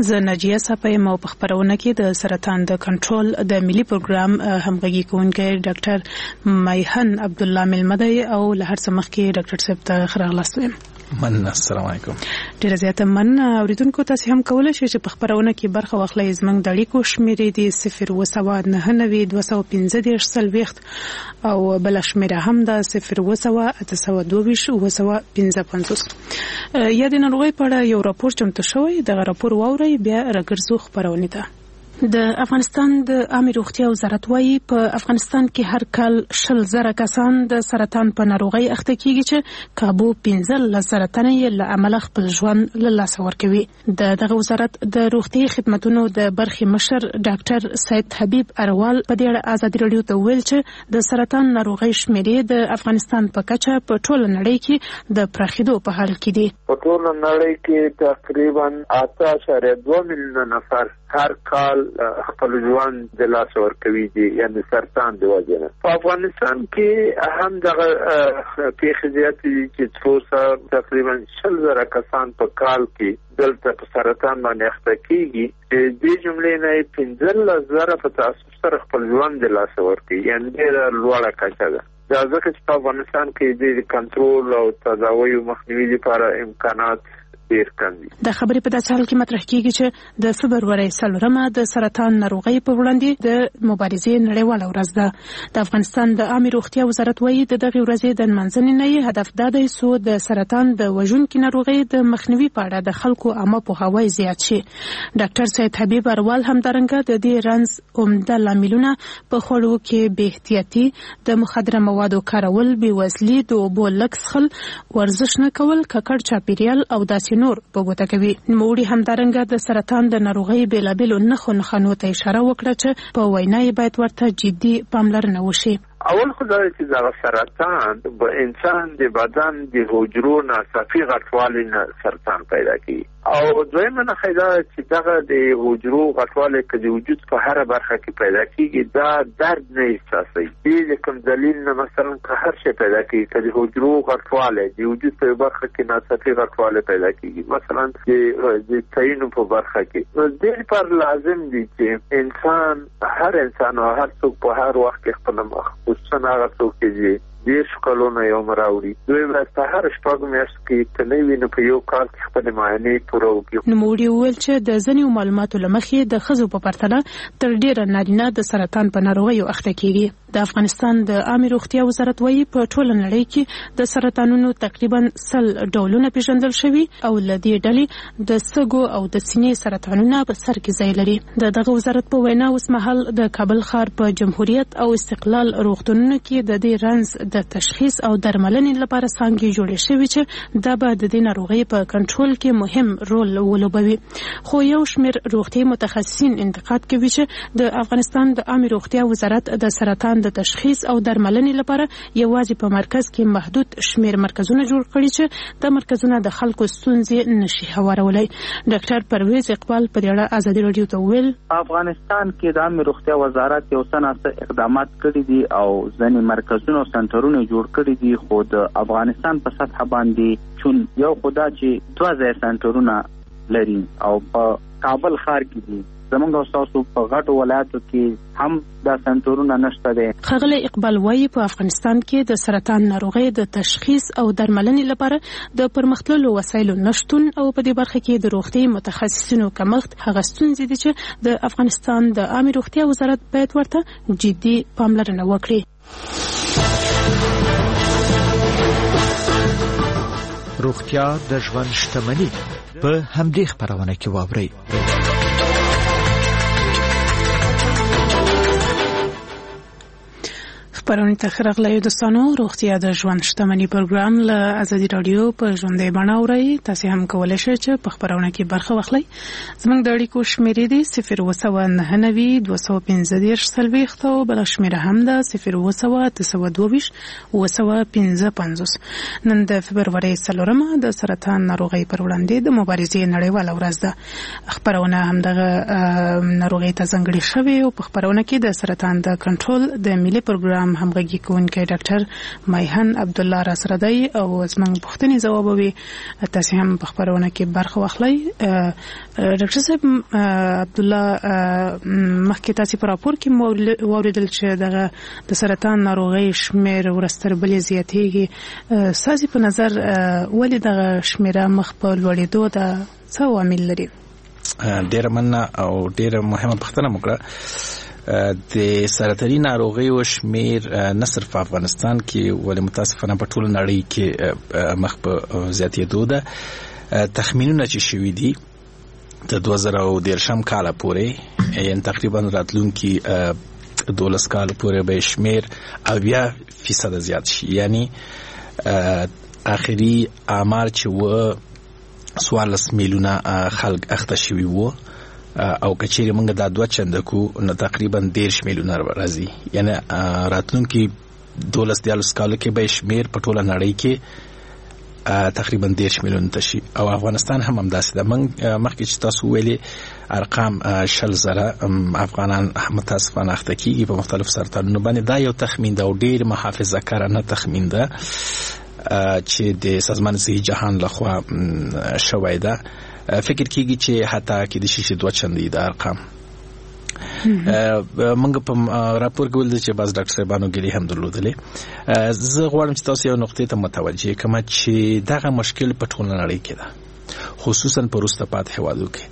زه ناجیه صاحب مو په خبرونه کې د سرطان د کنټرول د ملي پروګرام همغږي کوونکی ډاکټر میهن عبد الله ملمدی او له هر څه مخکې ډاکټر صاحب ته خراغلاستم. السلام علیکم. ډیره زیاته اوریدونکو تاسو هم کولای شئ چې په خبرونه کې برخه واخلئ. زموږ د اړیکو شمیرې دي 090992030 او بل شمیره هم ده 0802822 یا د ناروغۍ په اړه یو راپور چمتو شوی. دغه راپور واورئ بیا راګرځو خبرونه ته. د افغانستان د عامه روغتیا وزارت وايي په افغانستان کې هر کال 100,000 کسان د سرطان په ناروغۍ اخته کیږي چې کابو 15 سرطان یې له عمله خپل ژوند له لاسه ورکوي. دغه وزارت د روغتي خدماتو د برخې مشر ډاکټر سید حبیب اروال په دې اړه ازادي رادیو ته ویل چې د سرطان ناروغۍ شمیرې د افغانستان په کچه په ټوله نړۍ کې د پراخېدو په حال کې دي. په ټوله نړۍ کې تقریبا 8.2 میلیونه نفر هر کال خپل ژوند د لاس ورکوي دي، یعنی سرطان دی وجنه. په افغانستان کې هم دغه پیښې زیاتې دي چې څو تقریبا 100,000 کسان په کال کې دلته په سرطان باندې اخته کیږي. دې جملې نه 15,000 په تاسو سره خپل ژوند د لاس ورکوي، یعنی ډېره لوړه کچه ده. دا ځکه چې په افغانستان کې د کنټرول او تداوی او مخنیوي لپاره امکانات ډیر کم دي. د خبرې په داسې حال کې مطرح کیږي چې د فبرورۍ 4 د سرطان ناروغۍ په وړاندې د مبارزې نړیواله ورځ ده. د افغانستان د عامه روغتیا وزارت وايي د دغه ورځې د نمانځنې نه هدف دا دی چې د سرطان د وژونکو ناروغۍ د مخنیوي په اړه د خلکو عامه پوهاوی زیات شي. ډاکټر سید حبیب اروال همدارنګه د دې رنځ عمده لاملونه په خوړو کې بې احتیاطي، د مخدره موادو کارول، بېوزلي، د اوبو لږ څښل، ورزش نه کول، ککړ چاپیریال او داسې نور په ګوته کوي. نوموړي همدارنګه د سرطان د ناروغۍ بېلابېلو نښو ته اشاره وکړه چې په وینا یې باید ورته جدي پاملرنه وشي. اول خدای چې دا سرطان په انسان د بدن د حجرو ناڅاپي غټوالي نه سرطان پیدا کوي، او دویمه نه خیدا چې دغه د حجرو غټوالی که د وجود په هر برخه کې پیدا کیږي دا درد نه احساسوي. دې کوم دلیل نه مثلا که هر شی پیدا کیږي که د حجرو غټوالی د وجود په برخه کې ناڅاپي غټوالی پیدا کیږي، مثلا د تعینو په برخه کې، نو دې پر لازم دي چې هر انسان او هر څوک په هر وخت کې خپل خصوصا هغه څوک چې دیش کلونه یو مراوړي دوی به په هر شپږ میاشت کې تنوي نه په یو کال کې خپل معاینې پوره وکړي. نوموړي وویل چې د ځینو معلوماتو له مخې د ښځو په پرتله تر ډیره نارینه د سرطان په ناروغیو اخته کیږي. د افغانستان د عامه روغتیا وزارت وايي په ټوله نړۍ کې د سرطانونو تقریبا 100 ډولونه پیژندل شوي او له دې ډلې د سږو او د سینې سرطانونه په سر کې ځای لري. دغه وزارت په وینا اوسمهال د کابل ښار په جمهوریت او استقلال روغتونونو کې د دې رنځ د تشخیص او درملنې لپاره څانګې جوړې شوې چې دا به د دې ناروغۍ په کنټرول کې مهم رول ولوبوي. خو یو شمېر روغتي متخصصین انتقاد کوي چې د افغانستان د عامه روغتیا وزارت د سرطان د تشخیص او درملنې لپاره یوازې په مرکز کې محدود شمېر مرکزونه جوړ کړي چې د مرکزونه د خلکو ستونزې نشي هوارولای. ډاکټر پرویز اقبال په دې اړه ازادي رادیو ته ویل افغانستان کې د عامه روغتیا وزارت یو څه اقدامات کړي دي او ځینې مرکزونه او سنټرونه جوړ کړي دي، خو د افغانستان په سطح باندې چون یو خدا چې 2 سنټرونه لري او په کابل ښار کې دي، زمونږ او تاسو په غټو ولایتو کې هم دا سنټرونه نشته دي. ښاغلی اقبال وايي په افغانستان کې د سرطان ناروغۍ د تشخیص او درملنې لپاره د پرمختللو وسایلو نشتون او په دې برخه کې د روغتي متخصصینو کمښت هغه ستونزې دي چې د افغانستان د عامه روغتیا وزارت باید ورته جدي پاملرنه وکړي. روغتیا د ژوند شتمني په همدې خبرونه کې واوري. خبرونه تخرغلای دوستانو روغتیا د ژوند شتمني پروګرام له ازادي رادیو په ژوندۍ بڼه اورئ. تاسو هم کولای شئ چې په خبرونه کې برخه واخلئ. زموږ د اړیکو شمیرې دي 090992030 او بل شمیره هم ده 090922055. نن د فبرورۍ 4 د سرطان ناروغۍ پر وړاندې د مبارزې نړیواله ورځ ده. خبرونه هم د ناروغۍ ته ځانګړې شوې او په خبرونه کې د سرطان د کنټرول د ملي پروګرام همغږي کوونکی ډاکټر مایحن عبدالله را سره دی او زموږ پوښتنې ځوابوي. تاسو هم په خبرونه کې برخه واخلئ. ډاکټر صاحب عبدالله مخکې تاسو په راپور کې واوریدل چې د سرطان ناروغۍ شمېر ورستر بلې زیاتېږي. ستاسو په نظر ولې دغه شمېره مخ په لوړېدو ده؟ څه عوامل لري؟ ډېره مننه او ډېره مهمه پوښتنه مو کړه. د سرطاني ناروغیو شمېر نه صرف په افغانستان کې ولې متاسفانه په ټوله نړۍ کې مخ په زیاتېدو ده. تخمینونه چې شوي دي د 2013 کال پورې یعنې تقریبا راتلونکي 12 کال پورې به شمېر 80% زیات شي. یعنی آخري آمار چې و 14 میلیونه خلک اخته شوي وو او کچېرې موږ دا 2 چنده کو نو تقریبا 10 میلیونه راځي. یعنی راتلونکي 12 کال کې به شمېر په ټوله نړۍ کې تقریبا 10 میلیون تشي او افغانستان هم همداسې ده. مخکې چې تاسو ویلي ارقام 60,000 افغانان متاسفانه اخته کیږي په مختلف سرطانونو باندې. دا یو تخمین ده او ډېر محافظه کارانه تخمین ده چې د سازمان صحي جهان لخوا شوی ده. فکر کیږي چې حتی کې د شیشه 2 چندې د ارقام منګ په راپور کې ولدي چې باز ډاکټر صاحبانو ګری هم درلودلې. زه غواړم چې تاسو یو نقطې ته متوجه کړم چې دغه مشکل په ټوله نړۍ کې ده، خصوصا په وروسته پاتې هیوادو کې.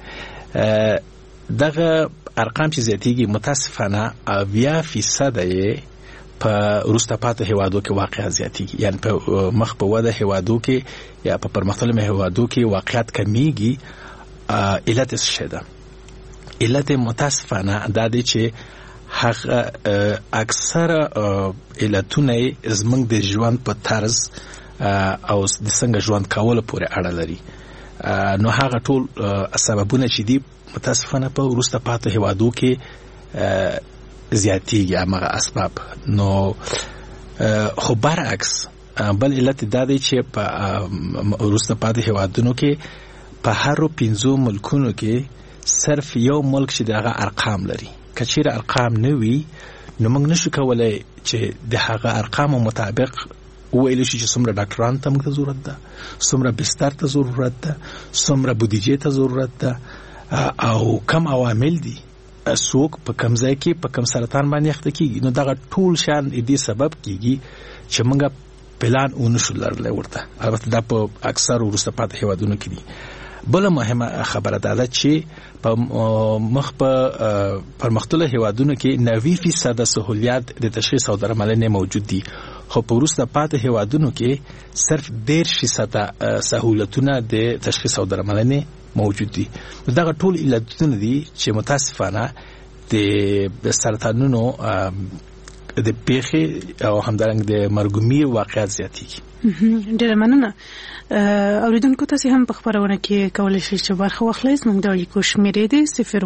دغه ارقام چې زیاتېږي متاسفانه 80% یې په وروسته پاتې هیوادو کې واقعا زیاتېږي. یعنی په مخ په وده هیوادو کې یا په پرمختللو هیوادو کې واقعیت کمیږي. علت څه شي ده؟ علت متاسفانه دا دی چې هغه اکثره علتونه زموږ د ژوند په طرز او د څنګه ژوند کول پورې اړه لري. نو هغه ټول سببونه چې دي متاسفانه په وروسته پاتې هیوادو کې زیاتېږي هغه اسباب. نو خو برعکس بل علت دا دی چې په وروسته پاتې هیوادونو کې په هر 5 ملکونو کې صرف یو ملک چې دغه ارقام لري. کچېره ارقام نه وي نو موږ نشو کولای چې د هغه ارقامو مطابق وویل شي چې څومره ډاکټران ته موږ ضرورت ده، څومره بستر ته ضرورت ده، څومره بودیجې ته ضرورت ده او کم عوامل دي څوک په کم ځای کې په کم سرطان باندې اخته کیږي. نو دغه ټول شان دې سبب کیږي چې موږ پلان ونشو لرلای ورته. البته دا په اکثر وروسته پاتې هیوادونو کې دي. بل مهمه خبره ده چې په مخ په پرمختللو هیوادونو کې 90% سہولیات د تشخیص او درملنې موجود دي، خو په وروسته پاتې هیوادونو کې صرف 10% سہولتونه د تشخیص او درملنې موجود دي. دغه ټول علتونه دي چې متاسفانه د سرطانونو د پیښې او همدارنګه د مرګومیر واقعیت زیاتېږي. ډېر مننه. اوریدونکو تاسو هم په خبرونه کې کولای شئ چې برخه واخلئ. زموږ د اړیکو شمیرې دي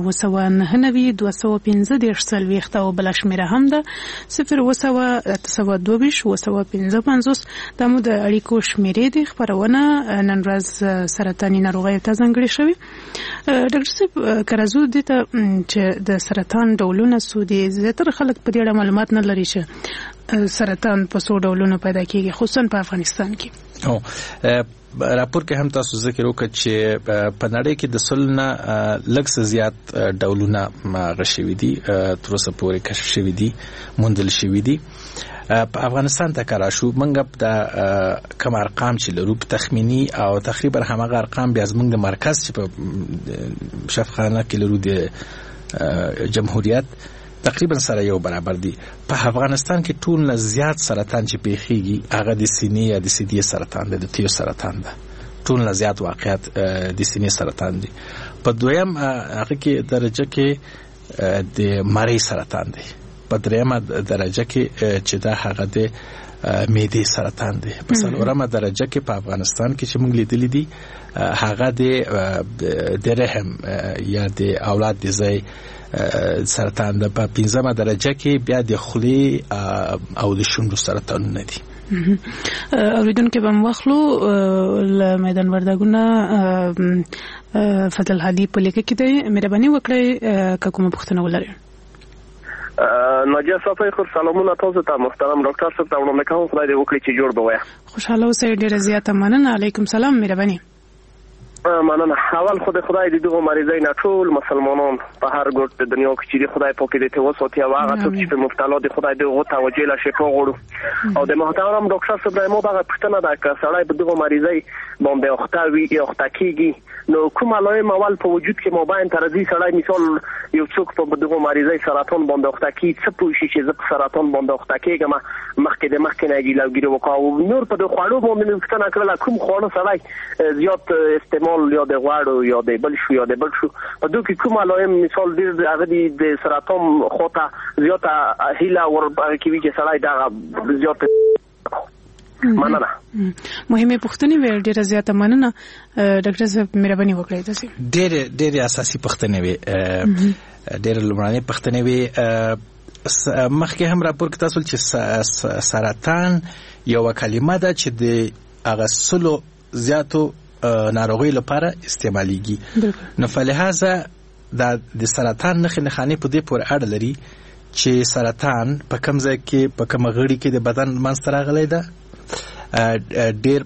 02992 او بل شمیره هم ده 02922 دا مو د اړیکو شمیرې دي. خبرونه نن ورځ سرطاني ناروغیو ته ځانګړې شوې. ډاکټر صاحب کرازو دي ته چې د سرطان ډولونه سودي زیاتره خلک په دې اړه معلومات نه لري چې سرطان په څو ډولونو پیدا کیږي خصوصا په افغانستان کې. راپور کې هم تاسو ذکر وکړ چې په نړۍ کې د سلنه لږ څه زیات ډولونه غشوي دي تر اوسه پورې کشف شوي دي موندل شوي دي. په افغانستان ته کراشو منګ د کم ارقام چې لرو په تخمینی او تقریبا همغه ارقام بیا زموږ د مرکز چې په شفاخانه کې لرو د جمهوریت تقریبا سره یو برابر دي. په افغانستان کې ټول نه زیات سرطان چې پیښیږي هغه د سینې یا د سیدی سرطان دی، د تیو سرطان ده. ټول نه زیات واقعیت د سینې سرطان دي. په دویم هغه کې درجه کې د مری سرطان دی. په دریمه درجه کې چې دا هغه د معدې سرطان دی. په څلورمه درجه کې په افغانستان کې چې موږ لیدلې دي هغه د رحم یا د اولاد د ځای سرطان ده. په 15مه درجه کې بیا د خولې او د شونډو سرطانونه دي. اوریدونکو به مخلو له میدان وردګونه فضل هادي په لیکه کې دی. مهرباني وکړئ کومه پوښتنه ولرئ. ناجیه صافی خو سلامونه تاسو ته محترم ډاکټر صاحب ته وړاندې کوم. خدای دې وکړي چې جوړ به وای. خوشاله اوسئ. ډیره زیاته مننه. علیکم سلام. مهرباني. مننه. اول خدای دې دغه مریضای نه ټول مسلمانان په هر ګوټ د دنیا کې چې خدای پاک دې ته وساتي او هغه څوک چې په مبتلا دي خدای دې غو توجه له شفا غوړو. او د محترم ډاکټر صاحب دغه مو دغه پښتنه ده که سړی په دغه مریضای باندې اختاوي یا اختکیږي نو کوم علائم اول په وجود کې مابین ترځي سړی مثال یو څوک په دغه مریضای سرطان باندې اختکی څه پوښي چې زه سرطان باندې اختکیږم مخکې نه ګیلوګیری وکاو نور په خوړو باندې څنګه کړل کوم خوړو سړی زیات استعمال یا د غوړو یا د بل شو په دوی کې کوم علائم مثال ډیر هغه د سرطان خوته زیات هیله ور کوي چې سړی دا زیات مننه. مهمه پوښتنې وې ډیره زیاته مننه ډاکټر صاحب مهرباني وکړئ. تاسو ډېر اساسي پوښتنې وې ډېر لومړنۍ پوښتنې وې مخکې هم راپور کې تاسو چې سرطان یو کلمه ده چې د اغسلو زیاتو ناروغي لپاره استعماليږي. نو فلهذا د سرطان نښې په دې پورې اړه لري چې سرطان په کوم ځای کې په کوم غړي کې د بدن منځ ته راغلی ده. ډېر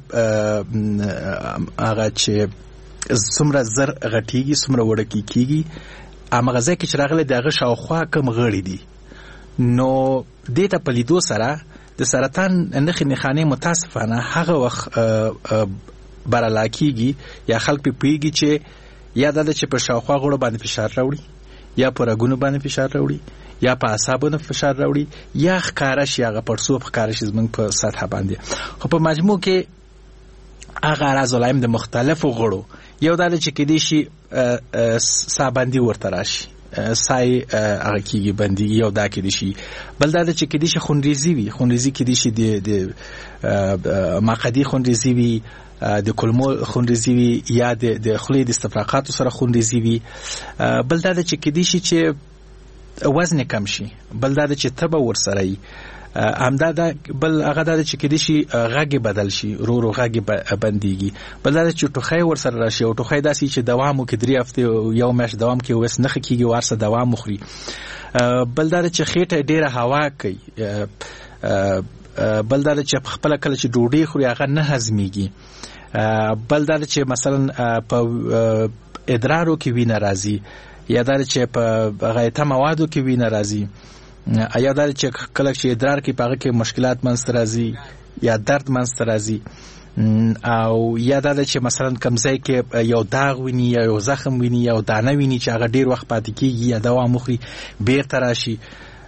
هغه چې څومره زر غټیږي څومره وړکی کیږي هغه ځای کې چې راغلی د هغه شاوخوا کوم غړي دي. نو دې ته په لیدو سره د سرطان نښې متاسفانه هغه وخت براله کیږي یا خلک په پیږي چې یا د چې په شاوخوا غړو باندې فشار راوړي یا په رګونو باندې فشار راوړي یا په اعصابونو فشار راوړي یا ښکارا شي هغه پړسوب ښکارا شي زمونږ په سطح باندې. خو په مجموع کې هغه اعراض علائم د مختلفو غړو یو دا چې کېدای شي سابندي ورته راشي سای هغه کېږي بندي یو دا کېدای شي بل دا چې کېدای شي خونریزي وي خونریزي کېدای شي د مقعدي خونریزي وي د کولمو خونریزي وي یا د خولې د استفراغاتو سره خونریزي وي بل دا چې کېدای شي چې وزن کم شي بل دا چې تبه ورسره وي همدا دا بل هغه دا چې کېدای شي غږ بدل شي رو غږ بنديږي بل دا چې ټوخی ورسره راشي او ټوخی داسي چې دوام وکړي 3 هفته یو میاشت دوام کوي وس نه کیږي ورسره دوام مخري بل دا چې خېټه ډیره هوا کوي بل دا چې خپل کله چې ډوډۍ خوري هغه نه هضميږي بل دا چې مثلا په ادرارو کې وینه راځي یا دا چې په غایطه موادو کې وینه راځي یا دا چې کله چې ادرار کې پاغه کې مشکلات منځ راځي یا درد منځ راځي او یا دا چې مثلا کمزای کې یو داغ ویني یا یو زخم ویني یا دانه ویني چې هغه ډیر وخت پاتې کیږي یا دوام مخري بیرته راشي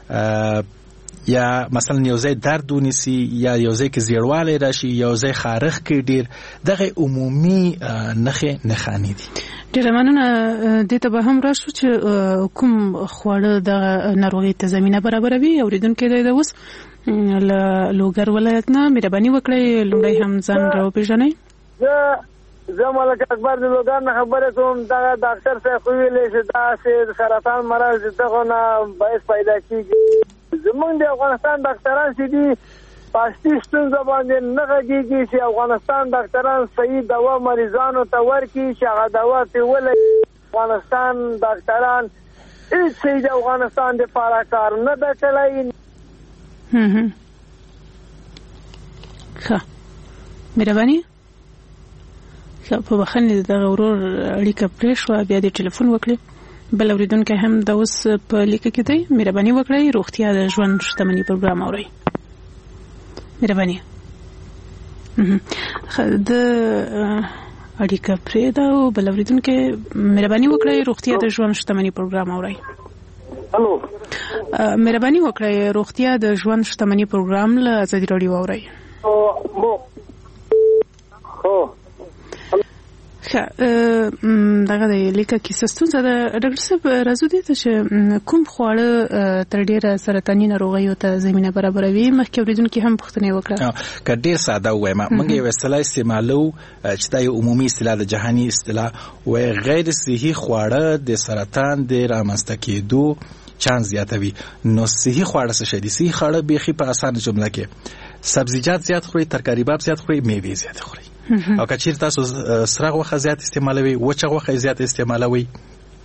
یا مثلا یو ځای درد ونیسي یا یو ځای کې زیړوالی راشي یو ځای خارښ کې ډیر دغه عمومي نښانې دي. ډیره مننه. دې ته به هم راشو چې کوم خواړه د ناروغۍ ته زمینه برابروي اوریدونکو د اوس له لوګر ولایت نه مهرباني وکړئ لومړی هم ځان راوپېژنئ. زه ملک اکبر د لوګر نه خبرې کوم. دا ډاکټر صاحب ویلې چې دا چې سرطان مرض دغه نه باعث پیدا کیږي. زمونږ د افغانستان ډاکټران چې دي پاستي ستونزه باندې نه غږیږي چې افغانستان ډاکټران صحیح دوا مریضانو ته ورکړي چې هغه دوا ته ولګي. افغانستان ډاکټران هیڅ د افغانستان د لپاره کار نه ده کړی. ښه مهرباني په بخښنې دغه ورور اړیکه پرې شوه بیا دې ټلیفون وکړي. بل اوریدونکي هم د اوس په لیکه کې دی. مهرباني وکړئ روغتیا د ژوند شتمنۍ پروګرام اورئ. مهرباني د اړیکه پرې ده او بل اوریدونکي مهرباني وکړئ روغتیا د ژوند شتمنۍ پروګرام اورئ. الو مهرباني وکړئ روغتیا د ژوند شتمنۍ پروګرام له ازادي راډیو اورئ. دغه د لیکه کې ستونزه ده. ډاکټر صاحب راځو دې ته چې کوم خواړه تر ډیره سرطاني ناروغیو ته زمینه برابروي. مخکې اوریدونکي هم پوښتنه وکړه. که ډیر ساده وایم موږ یو اصطلاح استعمالو چې دا یو عمومي اصطلاح د جهاني اصطلاح و غیر صحي خواړه د سرطان د رامنځته کېدو چانس زیاتوي. نو صحي خواړه څه شي دي؟ صحي خواړه بیخي په اسانه جمله کې سبزیجات زیات خوري ترکاری باب زیات خوري میوه زیات خوري او کچیر تاسو سره غوښه زیات استعمالوي وچه غوښه زیات استعمالوي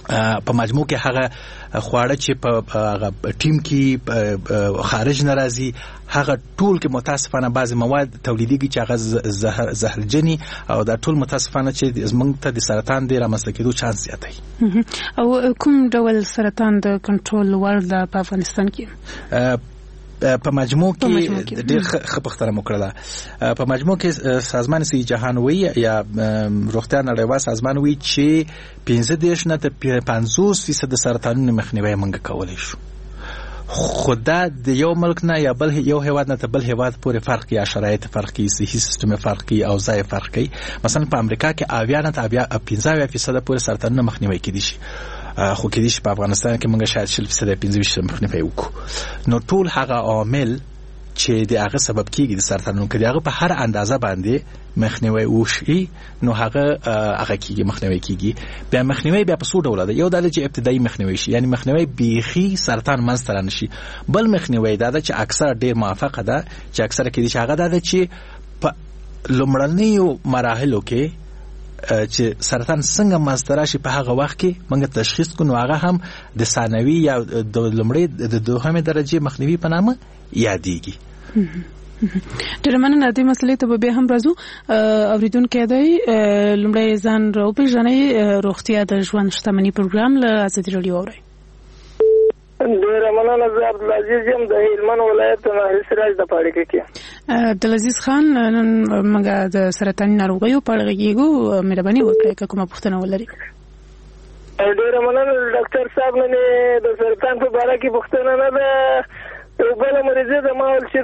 په مجموع کې هغه خواړه چې په ټیم کې خارج ناراضي هغه ټول کې متاسفانه بعض مواد تولیديږي چې هغه زهرجني او دا ټول متاسفانه چې زمونږ ته د سرطان د رامنځته کېدو چانس زیاتوي. او کوم ډول سرطان د کنټرول وړ ده په افغانستان کې؟ په مجموع کې ډېر ښه پوښتنه مو کړله. په مجموع کې سازمان صحي جهان وایي یا روغتیا نړیوال سازمان وایي چې 15 نه تر 50% سرطانونو مخنیوی موږ کولی شو. خو دا د یو ملک نه یا بل یو هیواد نه ته بل هیواد پورې فرق یا شرایط فرقي صحي سیستم فرقي او ځای فرقي. مثلا په امریکا کې 80 نه تر 15% پورې سرطانونه مخنیوی کېدي شي، خو کېدي شي په افغانستان کې موږ شاید 15% مخنیوی وکړو. نو ټول هغه عامل چې د هغه سبب کېږي د سرطانونو کې هغه په هر اندازه باندې مخنیوی وشي نو هغه کېږي مخنیوی کېږي. بیا مخنیوی بیا په څو ډوله ده. یو دا چې ابتدایي مخنیوی شي، یعنی مخنیوی بیخي سرطان منځته رانشي. بل مخنیوی دا ده چې اکثر ډېر موافقه ده چې اکثر کېدي چې هغه دا ده چې په لومړنیو مراحلو کې چې سرطان څنګه منځته راشي په هغه وخت کې موږ تشخیص کړو، هغه هم د ثانوي یا د لومړۍ د دوهمې درجې مخنیوي په نامه یادېږي. ډېر مننه. دې مسلې ته به بیا هم راځو. اوریدونکي دی لومړی ځان راوپېژنئ. روغتیا د ژوند شتمني پروګرام له ازادي راډیو اورئ. ډېر مننه. زه عبدالعزیز یم د هلمند ولایت نهري سراج د پاړکي کې. عبدالعزیز خان، نن موږ د سرطاني ناروغیو په اړه غږیږو. مهرباني وکړئ که کومه پوښتنه ولرئ. ډېر مننه ډاکټر صاحب. نن د سرطان په اړه کې پوښتنه نه ده. یو بل مریض د ماول چې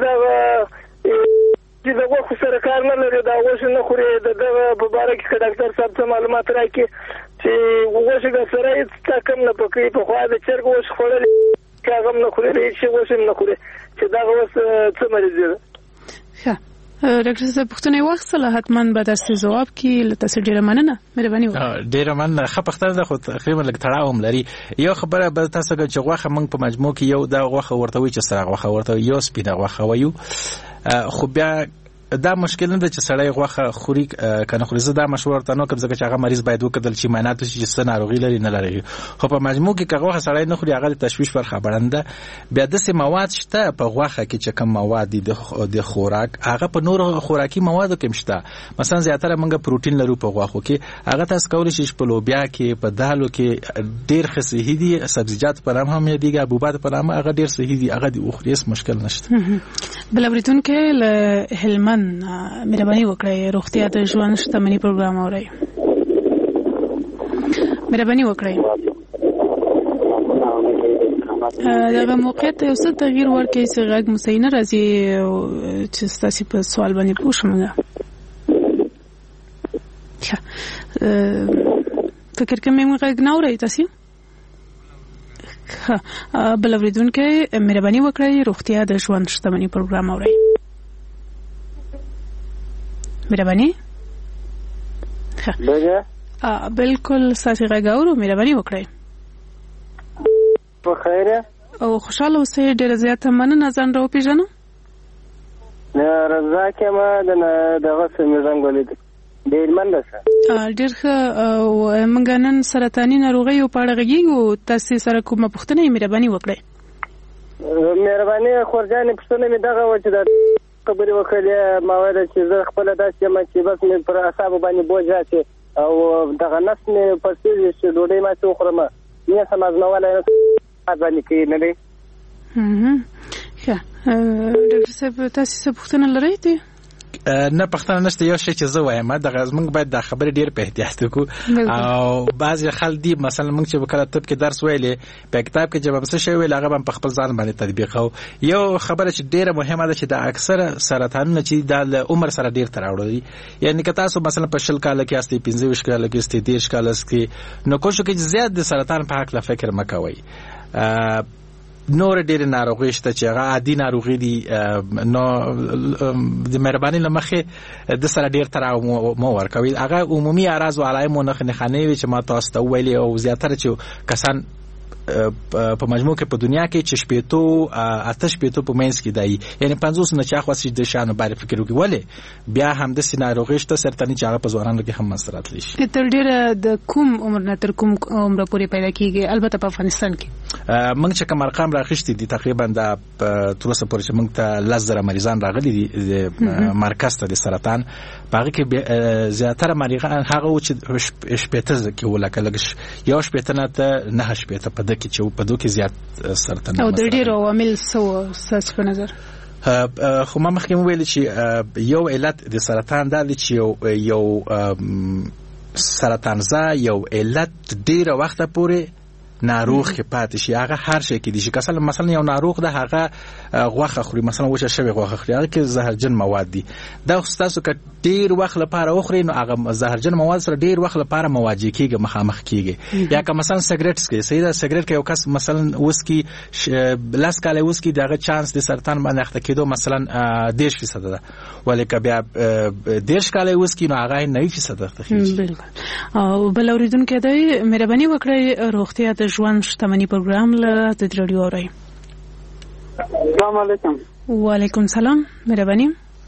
د غوښو سره کار نه لري، دا غوښه نه خوري، دغه په اړه کې ډاکټر صاحب څه معلومات راکړي چې غوښه د سره هیڅ کم نه پکې په خوا د چرګ غوښه خوړل هغه نه خوري، هیڅ غوښه نه خوري، چې دا اوس څه مریض ده. ښه ډاکټر صاحب پوښتنه واخیستله، حتما به تاسو ځواب کې له تاسو ډیره مننه. مهرباني وکړئ. ډیره مننه. ښه پوښتنه ده، خو تقریبا لږ تړاو هم لري. یو خبره به تاسو چې غوښه موږ په مجموع کې یو دا غوښه ورته وي چې سره غوښه ورته یو سپینه غوښه وایو، خو بیا دا مشکل نه ده چې سړی غوښه خوري کنه خوري. زه دا مشوره ورته نه کوم ځکه چې هغه مریض باید وکړل چې معاینات وشي چې څه ناروغي لري نه لري. خو په مجموع کې که غوښه سړی نه خوري هغه د تشویش پر خبرنده ده. بیا داسې مواد شته په غوښه کې چې کوم مواد دي د خوراک هغه په نور خوراکي موادو کې شته. مثلا زیاتره موږ پروتین لرو په غوښو کې، هغه تاسو کولی شئ په لوبیا کې په دالو کې ډېر ښه صحي دي. سبزیجات پر هم یادېږي، حبوبات پر هم هغه ډېر صحي دي، هغه د وخوري هیڅ مشکل نشته. بل اوریدونکي له هلمند مهرباني وکړئ. روغتیا د ژوند شتمني پروګرام اورئ. مهرباني وکړئ. دغه موقعیت ته یو څه تغییر ورکړئ چې غږ مو صحیح نه راځي چې ستاسو په سوال باندې پوه شم. فکر کوم غږ نه اورئ تاسو. بل اوریدونکي مهرباني وکړئ. روغتیا د ژوند شتمني پروګرام اورئ. مهرباني. بالکل ساسي غږ اورو. مهرباني وکړئ. په خیره او خوشاله اوسئ. ډېر زیاته مننه. ځان راوپېژنم. رضا کما دغه سمې زنګولې ډېر مننه. ډېر ښه. موږ نن سرطاني ناروغیو په اړه غږیږو. تاسو سره کومه پوښتنه مهرباني وکړئ. مهرباني خورجانې پوښتنه مې دغه و چې د خبرې وکړې ما ویل چې زه خپله داسې یم چې بس مې پر اعصابو باندې بوج راشي او دغه نفس مې پړسېږي چې ډوډۍ ماتې وخورم نه سم ازمولی باندې کوي نه دی. ښه ډاکټر صاحب تاسو څه پوښتنه لرئ دي؟ نه پښتنه نشته. یو شی چې زه وایم دغه زمونږ باید دا خبرې ډېر په احتیاط وکړو. او بعضې خلک دي مثلا موږ چې کله طب کې درس ویلې په کتاب کې چې به څه شی ویل هغه به په خپل ځان باندې تطبیقوو. یو خبره چې ډېره مهمه ده چې د اکثره سرطانونه چې د عمر سره ډېر تړاو لري. یعنی که تاسو مثلا په 20 کال کې یاستئ، 25 کال کې یاستئ، 30 کال کې، نو کوشش وکړئ چې زیات د سرطان په هکله فکر مه کوئ. نور ډېر ناروغي شته چې هغه عادي ناروغي دي، نو د مهرباني له مخې د سره ډېر تړاو مه ورکوئ. هغه عمومي اعراض او علایمو نښانې وي چې ما تاسو ته وویلې او زیاتره چې کسان په مجموع کې په دنیا کې چې شپېتو آتش شپېتو په منځ کې دی یعنی 50 نه چا خاص د شانو باندې فکر وکړي ولې بیا هم د سيناريو شته سرطاني چې هغه په ځوانانو کې هم منځرات لشي تر ډیره د کوم عمر نه تر کوم عمر پورې پیدا کیږي البته په افغانستان کې موږ چې کوم ارقام راغشتي دي تقریبا د تر اوسه پورې چې موږ ته 10,000 مریضان راغلي دي د مرکز ته د سرطان باغ کې زیاتره مریضان هغه چې شپېته کې ولکه لګش یو شپېته نه ته نه شپېته په دغه کې په دوه کې زیات سرطان او د ډیرو عوامل ساس په نظر خو ما مخکې ویل چې یو علت د سرطان دا چې یو سرطان زا یو علت ډیره وخت پورې ناروغ کې پاتې شي هغه هر شي کې دي چې مثلا یو ناروغ ده هغه غوښه خوري مثلا وچه شوی غوښه خوري هغه کې زهرجن مواد دي دا تاسو که ډیر وخت لپاره وخوري نو هغه زهرجن مواد سره ډیر وخت لپاره مواجه کیږي مخامخ کیږي یا که مثلا سیګریټ څکي سیده سیګریټ کې یو کس مثلا وسکي لاس کاله وسکي دغه چانس د سرطان باندې اخته کېدو مثلا 10% ده ولیکه بیا 10 کاله وسکي نو هغه 9% اخته کیږي بالکل او بل اوریدونکو دی مهرباني وکړئ روغتیا د ژوند شتمنۍ پروګرام له د رادیو اوري السلام علیکم وعلیکم سلام مهرباني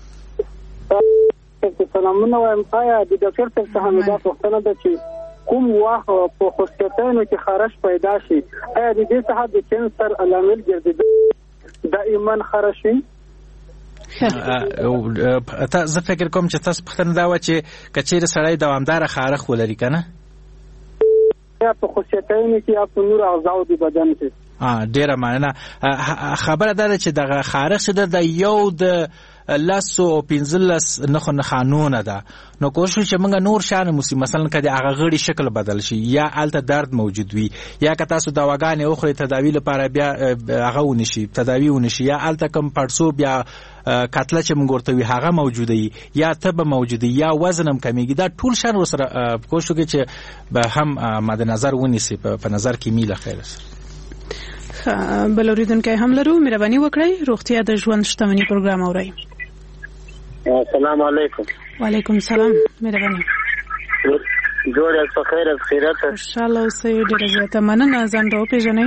سلامونه وایم آیا د ډاکټر څخه هم دا پوښتنه ده چې کوم وخت په خوشتنو کې خارش پیدا شي آیا د دې څخه د کینسر علامل ګرځي دائما خارش شي زه فکر کوم چې تاسو پوښتنه دا و چې کچېر سړی دوامدار خارخ ولري کنه یا په خوشتنو کې یا په نور اعضاء د بدن کې ډیره معنی خبره ده چې دغه خارخ د یو د لاسو او پنځلس نه قانون ده نو کوشش چې موږ نور شان موسی مثلا کدي هغه غړي شکل بدل شي یا الته درد موجود وي یا که تاسو دواګانې اخري تداوی لپاره بیا هغه ونشي تداوی ونشي یا الته کم پړسو بیا کتله چې موږ ورته وي هغه موجوده یا تب موجوده یا وزن هم کمیږي دا ټول شان سره کوشش کوي چې به هم مد نظر ونیسي په نظر کې میله خیر سره بل اوریدونکو هم لرو مهرباني وکړئ روغتیا د ژوند شتمنۍ پروګرام اورئ السلام علیکم وعلیکم السلام مهرباني جوړ په خیر او خیرات انشاءالله اوسئ ډېر زیاته مننه ځان راو پیژنئ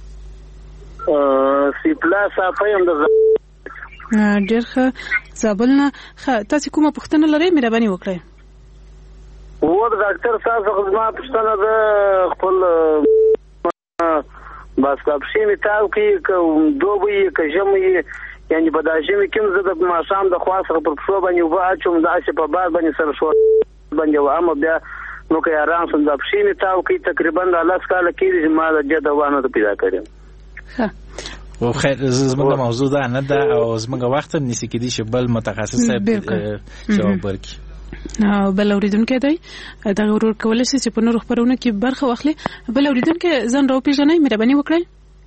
سی پلاس اپایم د ډېر ښه زابل نه تاسو کومه پوښتنه لرئ مهرباني وکړئ و ډاکټر صاحب خدمت پوښتنه ده خپل بس کاپشي می تاو کې دوبي کجمي یعنی په داجمي کوم زه د ماشام د خاصه پر څو باندې واچوم د اسی په بار باندې سره شو باندې و اما بیا نو کې آرام سم د پښې می تاو کې تقریبا د لاس کال کې ما د جدوانه ته پیدا کړم او خیر زموږ موضوع ده نه ده او زموږ وخت هم نسی کېدی چې بل متخصص جواب ورکړي بل اوریدونکو دی دا ورور کولای شي چې په نور خبرونه کې برخه واخلي بل اوریدونکو ځان راو پیژنئ مهرباني وکړئ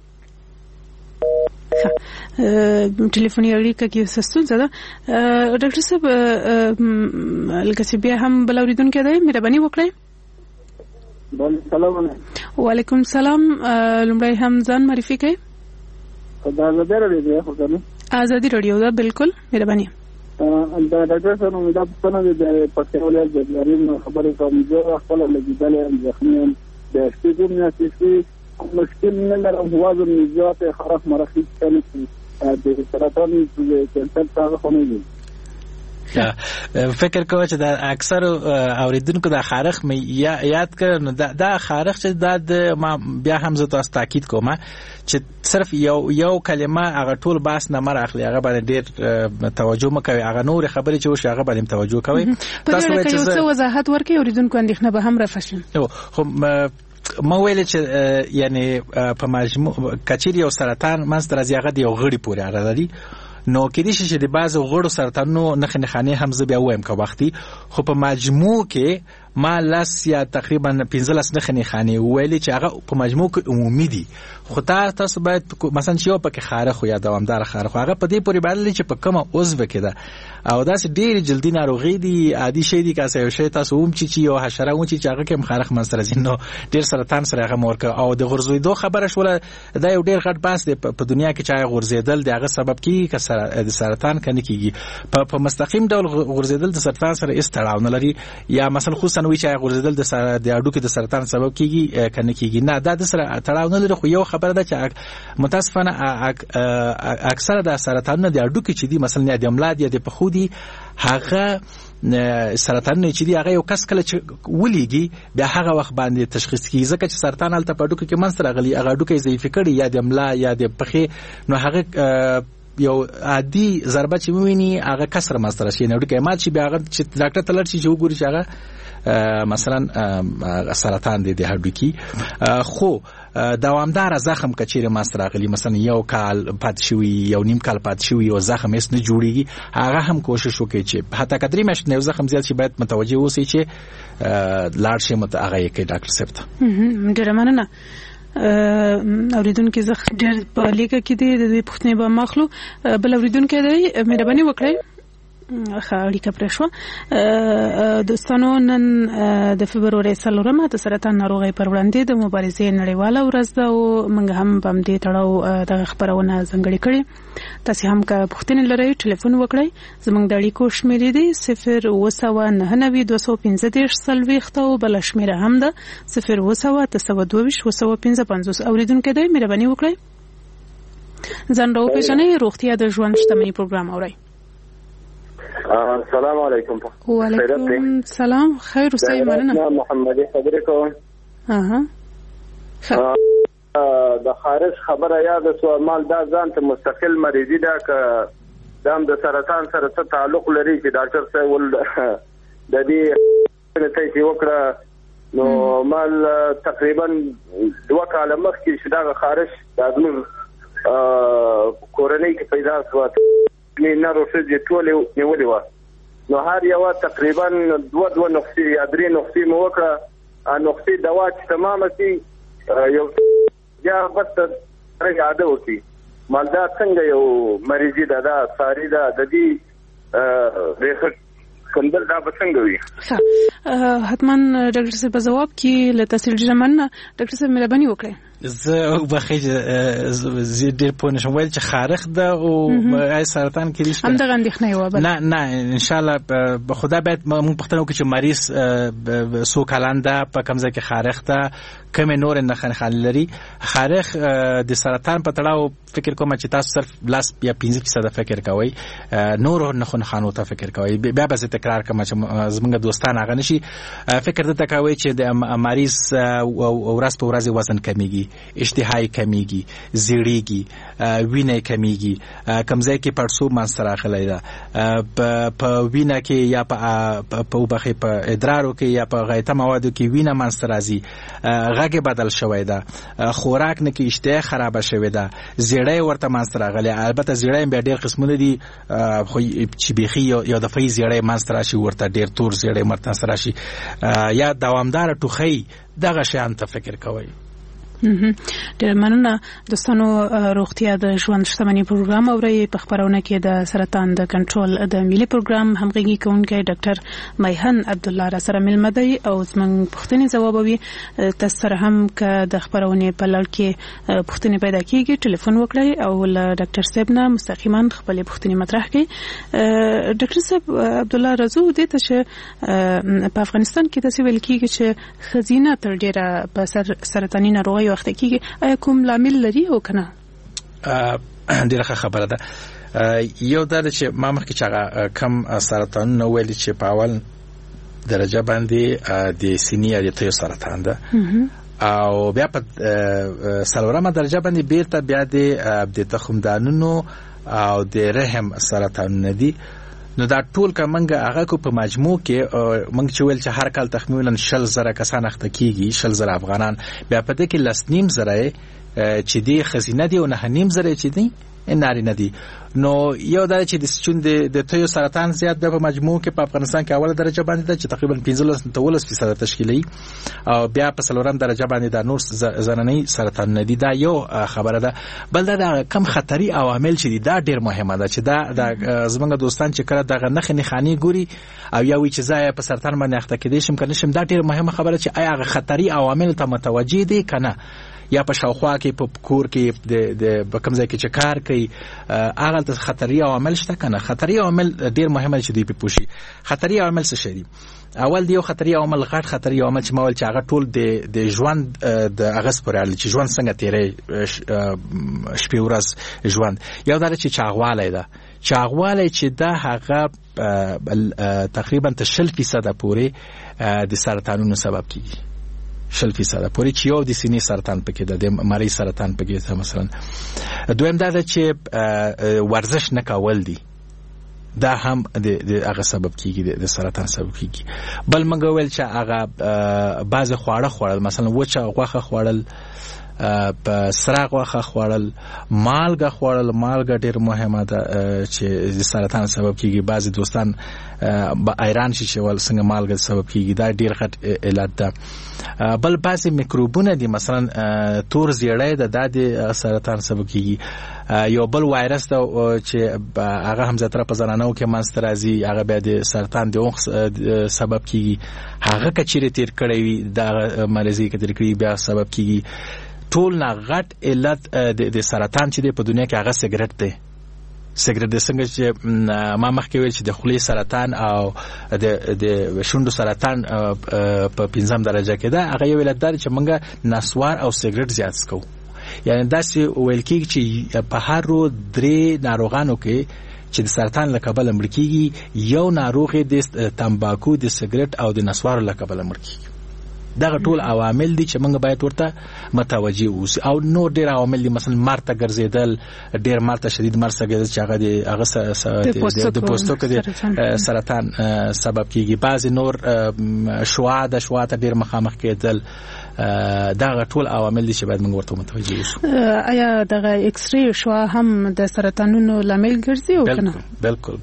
ټلیفوني اړیکه کې ستونزه ده ډاکټر صاحب لکه بیا هم بل اوریدونکو دی مهرباني وکړئ سلام وعلیکم السلام لمړی هم ځان معرفي کړئ ازادي رادیو ده بالکل مهرباني دا ډاکټر صاحب نو دا څنګه د پښتونولۍ د لري خبرې کوم زه خپل لګیدل ځخمین د سپیډ نه مشکل نه لرم وزن زیات خراب مرخص کړي د سرطان د کینسر څخه خونی فکر کوم چې دا اکثر اوریدونکو د خارخ مې یاد کړ نو دا خارخ چې د ما بیا هم زه تاسو تاکید کوم چې صرف یو کلمه هغه ټول باس نه مر اخلي هغه باندې ډیر توجه مکوي هغه نور خبرې چې وشي هغه باندې توجه کوي تاسو ولې چې څه وضاحت ورکړئ اوریدونکو اندېښنه به هم رافشي خو ما ویل چې یعنی په مجموع کچیر یو سرطان منځ تر ازیغه دی یو غړي پورې اړه لري نو کې دي چې د بعض غړو سرطانونو نخنه خانه هم زه بیا وایم که وختي خو په مجموع کې ما لاس یا تقریبا 15 نخنه خانه ویلي چې هغه په مجموع کې عمومي دي خو تاسو باید مثلا چې یو پکې خارخ یا دوامدار خارخ هغه په دې پورې باندې چې په کومه عضو کې ده او دا چې ډېر جلدی ناروغي دي عادي شي دي که یو شی تاسو هم چې یو حشره و چې هغه کې مخارخ منځ راځي نو ډېر سرطان سره هغه مورکه او د غرزیدو خبره شوله دا یو ډېر غټ باس دی په دنیا کې چې غرزیدل دغه سبب کیږي که د سرطان کني کیږي په مستقیم ډول غرزیدل د سرطان سره استړاو نه لري یا مثلا خصوصا ځان وی چې غورځیدل د هډوکو د سرطان سبب کیږي کنه کیږي نه دا د سره تړاو نه لري خو یو خبره ده چې متاسفانه اکثره د سرطانونو د هډوکو چې دي مثلا د املاد یا د پخودي هغه سرطان چې دی هغه یو کس کله چې ولېږي بیا هغه وخت باندې تشخیص کیږي ځکه چې سرطان الته په هډوکو کې منځ راغلی هغه هډوکو ضعیف کړي یا د املا یا د پخې نو هغه یو عادي ضربه چې وویني هغه کسر ماستر شي نه هډوکو مات شي بیا هغه چې ډاکټر ته لړ شي چې وګوري چې هغه مثلا سرطان دی د هډوکي خو دوامدار زخم کچېره ماستر راغلی مثلا یو کال پات شوی یو نیم کال پات شوی او زخم هیڅ نه جوړیږي هغه هم کوشش وکړي چې حتی کدرې مشت نه زخم زیات شي باید متوجه اوسئ چې لاړ شي هغه یې کوي ډاکټر صاحب ته ډیره مننه اوریدونکو زه ډیر په لیکه کې د پښتنې به مخلو بل اوریدونکو دی مهرباني وکړئ خاړی کپرشو دوستانو نن د فبرवरी 4 د سرطان ناروغي پر وړاندې د مبارزې نړیواله ورځ ده او موږ هم په دې تړاو د خبرونه ځنګړې کړې تاسو هم که پوښتنه لرئ ټلیفون وکړئ زموږ د اړیکو شمیرې دي 029902015 او بل شمیره هم ده 0292225 اوریدونکو دی مهرباني وکړئ ځان راو پېژنئ روغتیا د ژوند شتمنۍ پروګرام اورئ السلام علیکم. وعلیکم السلام. خیر اوسئ مننه. محمدی خبرې کوم. د خارج خبره یاد سو مال دا ځان ته مستقل مریضی دا ک دام د سرطان سره څه تعلق لري چې ډاکټر صاحب ول د دې ته وکړه نو مال تقریبا 2 کال مخکې چې دا خارج د ازمن کورنۍ کې پیدا شو نه روسي ټول نیولې و نو هر یو تقریبا 2 نقطې یا 3 نقطې مو وکړه نقطې دوا چې تمامه شي یو یا بس راځه وکی مالدا څنګه یو مریضي دا ساری دا د دې ریخت کندل دا څنګه وي حتما ډاکټر صاحب جواب کې له تفصیل جمعنه ډاکټر صاحب مهرباني وکړئ زه بخیج زیډ پونه شم ویل چې خارخ ده او ای سرطان کې دي هم د غندښنه یو بل نه ان شاء الله به خدا باید مونږ پښتنو کې چې مریض سو کلانده په کمزه کې خارخ ده کوم نور نه خنخال لري خارخ د سرطان په تړاو فکر کوم چې تاسو صرف لاس یا 15% فکر کوئ نور نه خنخانو ته فکر کوئ بیا به تکرار کوم چې زمونږ دوستان هغه نشي فکر دته کوي چې د مریض ورځ په ورځ وزن کمیږي اشتهای کمیږي زیړیږي وینه کمیږي کمزای کې پړسوب منځ راغلی ده په وینه کې یا په وبخې په ادرارو کې یا په غایطه موادو کې وینه منځ راځي غږ بدل شوی ده خوراک نه کې اشتها خراب شوی ده زیړی ورته منځ راغلی البته زیړی به ډیر قسمونه دي خو چې بيخي یا د فای زیړی منځ راشي ورته ډیر تور زیړی مرته راشي یا دوامدار ټوخی دغه شیان ته فکر کوئ ډېر مننه دوستانو روغتیا د ژوند شتمنۍ پروګرام اورئ په خبرونه کې د سرطان د کنټرول د ملي پروګرام همغږي کوونکی ډاکټر میهن عبد الله را سره ملمه دی او زموږ پوښتنې ځوابوي تاسو سره هم که د خبرونه په لړ کې پوښتنې پیدا کیږي ټلیفون وکړئ او له ډاکټر صاحب نه مستقیما خپل پوښتنې مطرح کړئ ډاکټر صاحب عبد الله رضو دې ته چې په افغانستان کې تاسو ویل کیږي چې خزینه تر ډیره په سرطاني ناروغي وخت کېږي آیا کوم لامل لري او کنه ډیره خبره ده یو دا چې ما مخکې چې کم سرطان نو ویل چې په اول درجه باندې د سینې یا د تیو سرطان ده او بیا په سلورمه درجه باندې بیرته بیا د تخمدانونو او د رحم سرطان ندي نو دا ټول کومنګ هغه کو په مجموع کې منګ چې ویل چې هر کال تخمیلا 100,000 کسان اخته کیږي 100,000 افغانان بیا په دې کې لسنیم زره چې دی خزینه دی او نه نیم زره چې دی ناری ندی نو یو دا چې د چون د تیو سرطان زیات د مجموع کې په افغانستان کې اوله درجه باندې ده چې تقریبا 15% تشکیلي او بیا په سلورم درجه باندې د نور زناني سرطان ندی دا یو خبره ده بل دا کم خطري عوامل چې دا ډیر مهمه ده چې دا زمونږ دوستان چې کړه دغه نخ خاني ګوري او یا وی چې ځای په سرطان باندې اخته کېدې شم کنه شم دا ډیر مهمه خبره چې آیا خطري عوامل ته متوجي دي کنه یا په شاوخوا کې په کور کې د کوم ځای کې چې کار کوي هغه د خطري عوامل شته کنه. خطري عوامل ډیر مهمه چې دوی په پوښي. خطري عوامل څه شي؟ اول دیو خطري عوامل غټ خطري عوامل چې مول چې هغه ټول د ژوند د اغس پر اړه چې ژوند څنګه تیرې شپې ورځ ژوند. یو دا چې چاغواله ده، چاغواله چې دا هغه تقریبا 60% پورې د سرطانونو سبب کیږي. 60% پورې چې یو د سینې سرطان پکې ده، د مری سرطان پکې ده مثلا. دویم دا چې ورزش نه کول دي، دا هم د هغه سبب کیږي، د سرطان سبب کیږي. بل موږ ویل چې هغه بعض خواړه خوړل، مثلا وچه غوښه خوړل، په سره غوښه خوړل، مالګه خوړل. مالګه ډیر مهمه ده چې د سرطان سبب کیږي. بعض دوستان با ایران چې ول څنګه مالګه سبب کیږي، دا ډیر غټ علت ده. بل بعض میکروبونه دي، مثلا تور زیړی ده، د سرطان سبب کیږي. یو بل وایرس ده چې هغه هم زیاتره په زنانو کې منځته راځي، هغه بیا د سرطان د اونخ سبب کیږي. هغه کچېره تیر کړی وي دا مرضی کې تیر کړی بیا سبب کیږي. ټول نه غټ علت د سرطان چې په دنیا کې هغه سیګریټ دی. سیګریټ د څنګه چې ما مخکې ویل چې د خولې سرطان او د شونډو سرطان په 5 درجه کې ده، هغه یو علت دی چې موږ نسوار او سیګریټ زیات څکو. یعنی داسې ویل کېږي چې په هر 3 ناروغانو کې چې د سرطان له کبله مړ کېږي، یو ناروغ د تمباکو، د سیګریټ او د نسوارو له کبله مړ کېږي. دغه ټول عوامل دي چې موږ باید ورته متوجه اوسو. او نور ډیر عوامل دي، مثلا مرته ګرځیدل، ډیر مرته شدید مرته ګرځیدل چې هغه د پوستکو د سرطان سبب کیږي. بعض نور شعاع ته ډیر مخامخ کېدل. دغه ټول عوامل دي چې باید موږ ورته متوجه اوسو. آیا دغه ایکس ری شعاع هم د سرطانونو لامل ګرځي او کنه؟ بالکل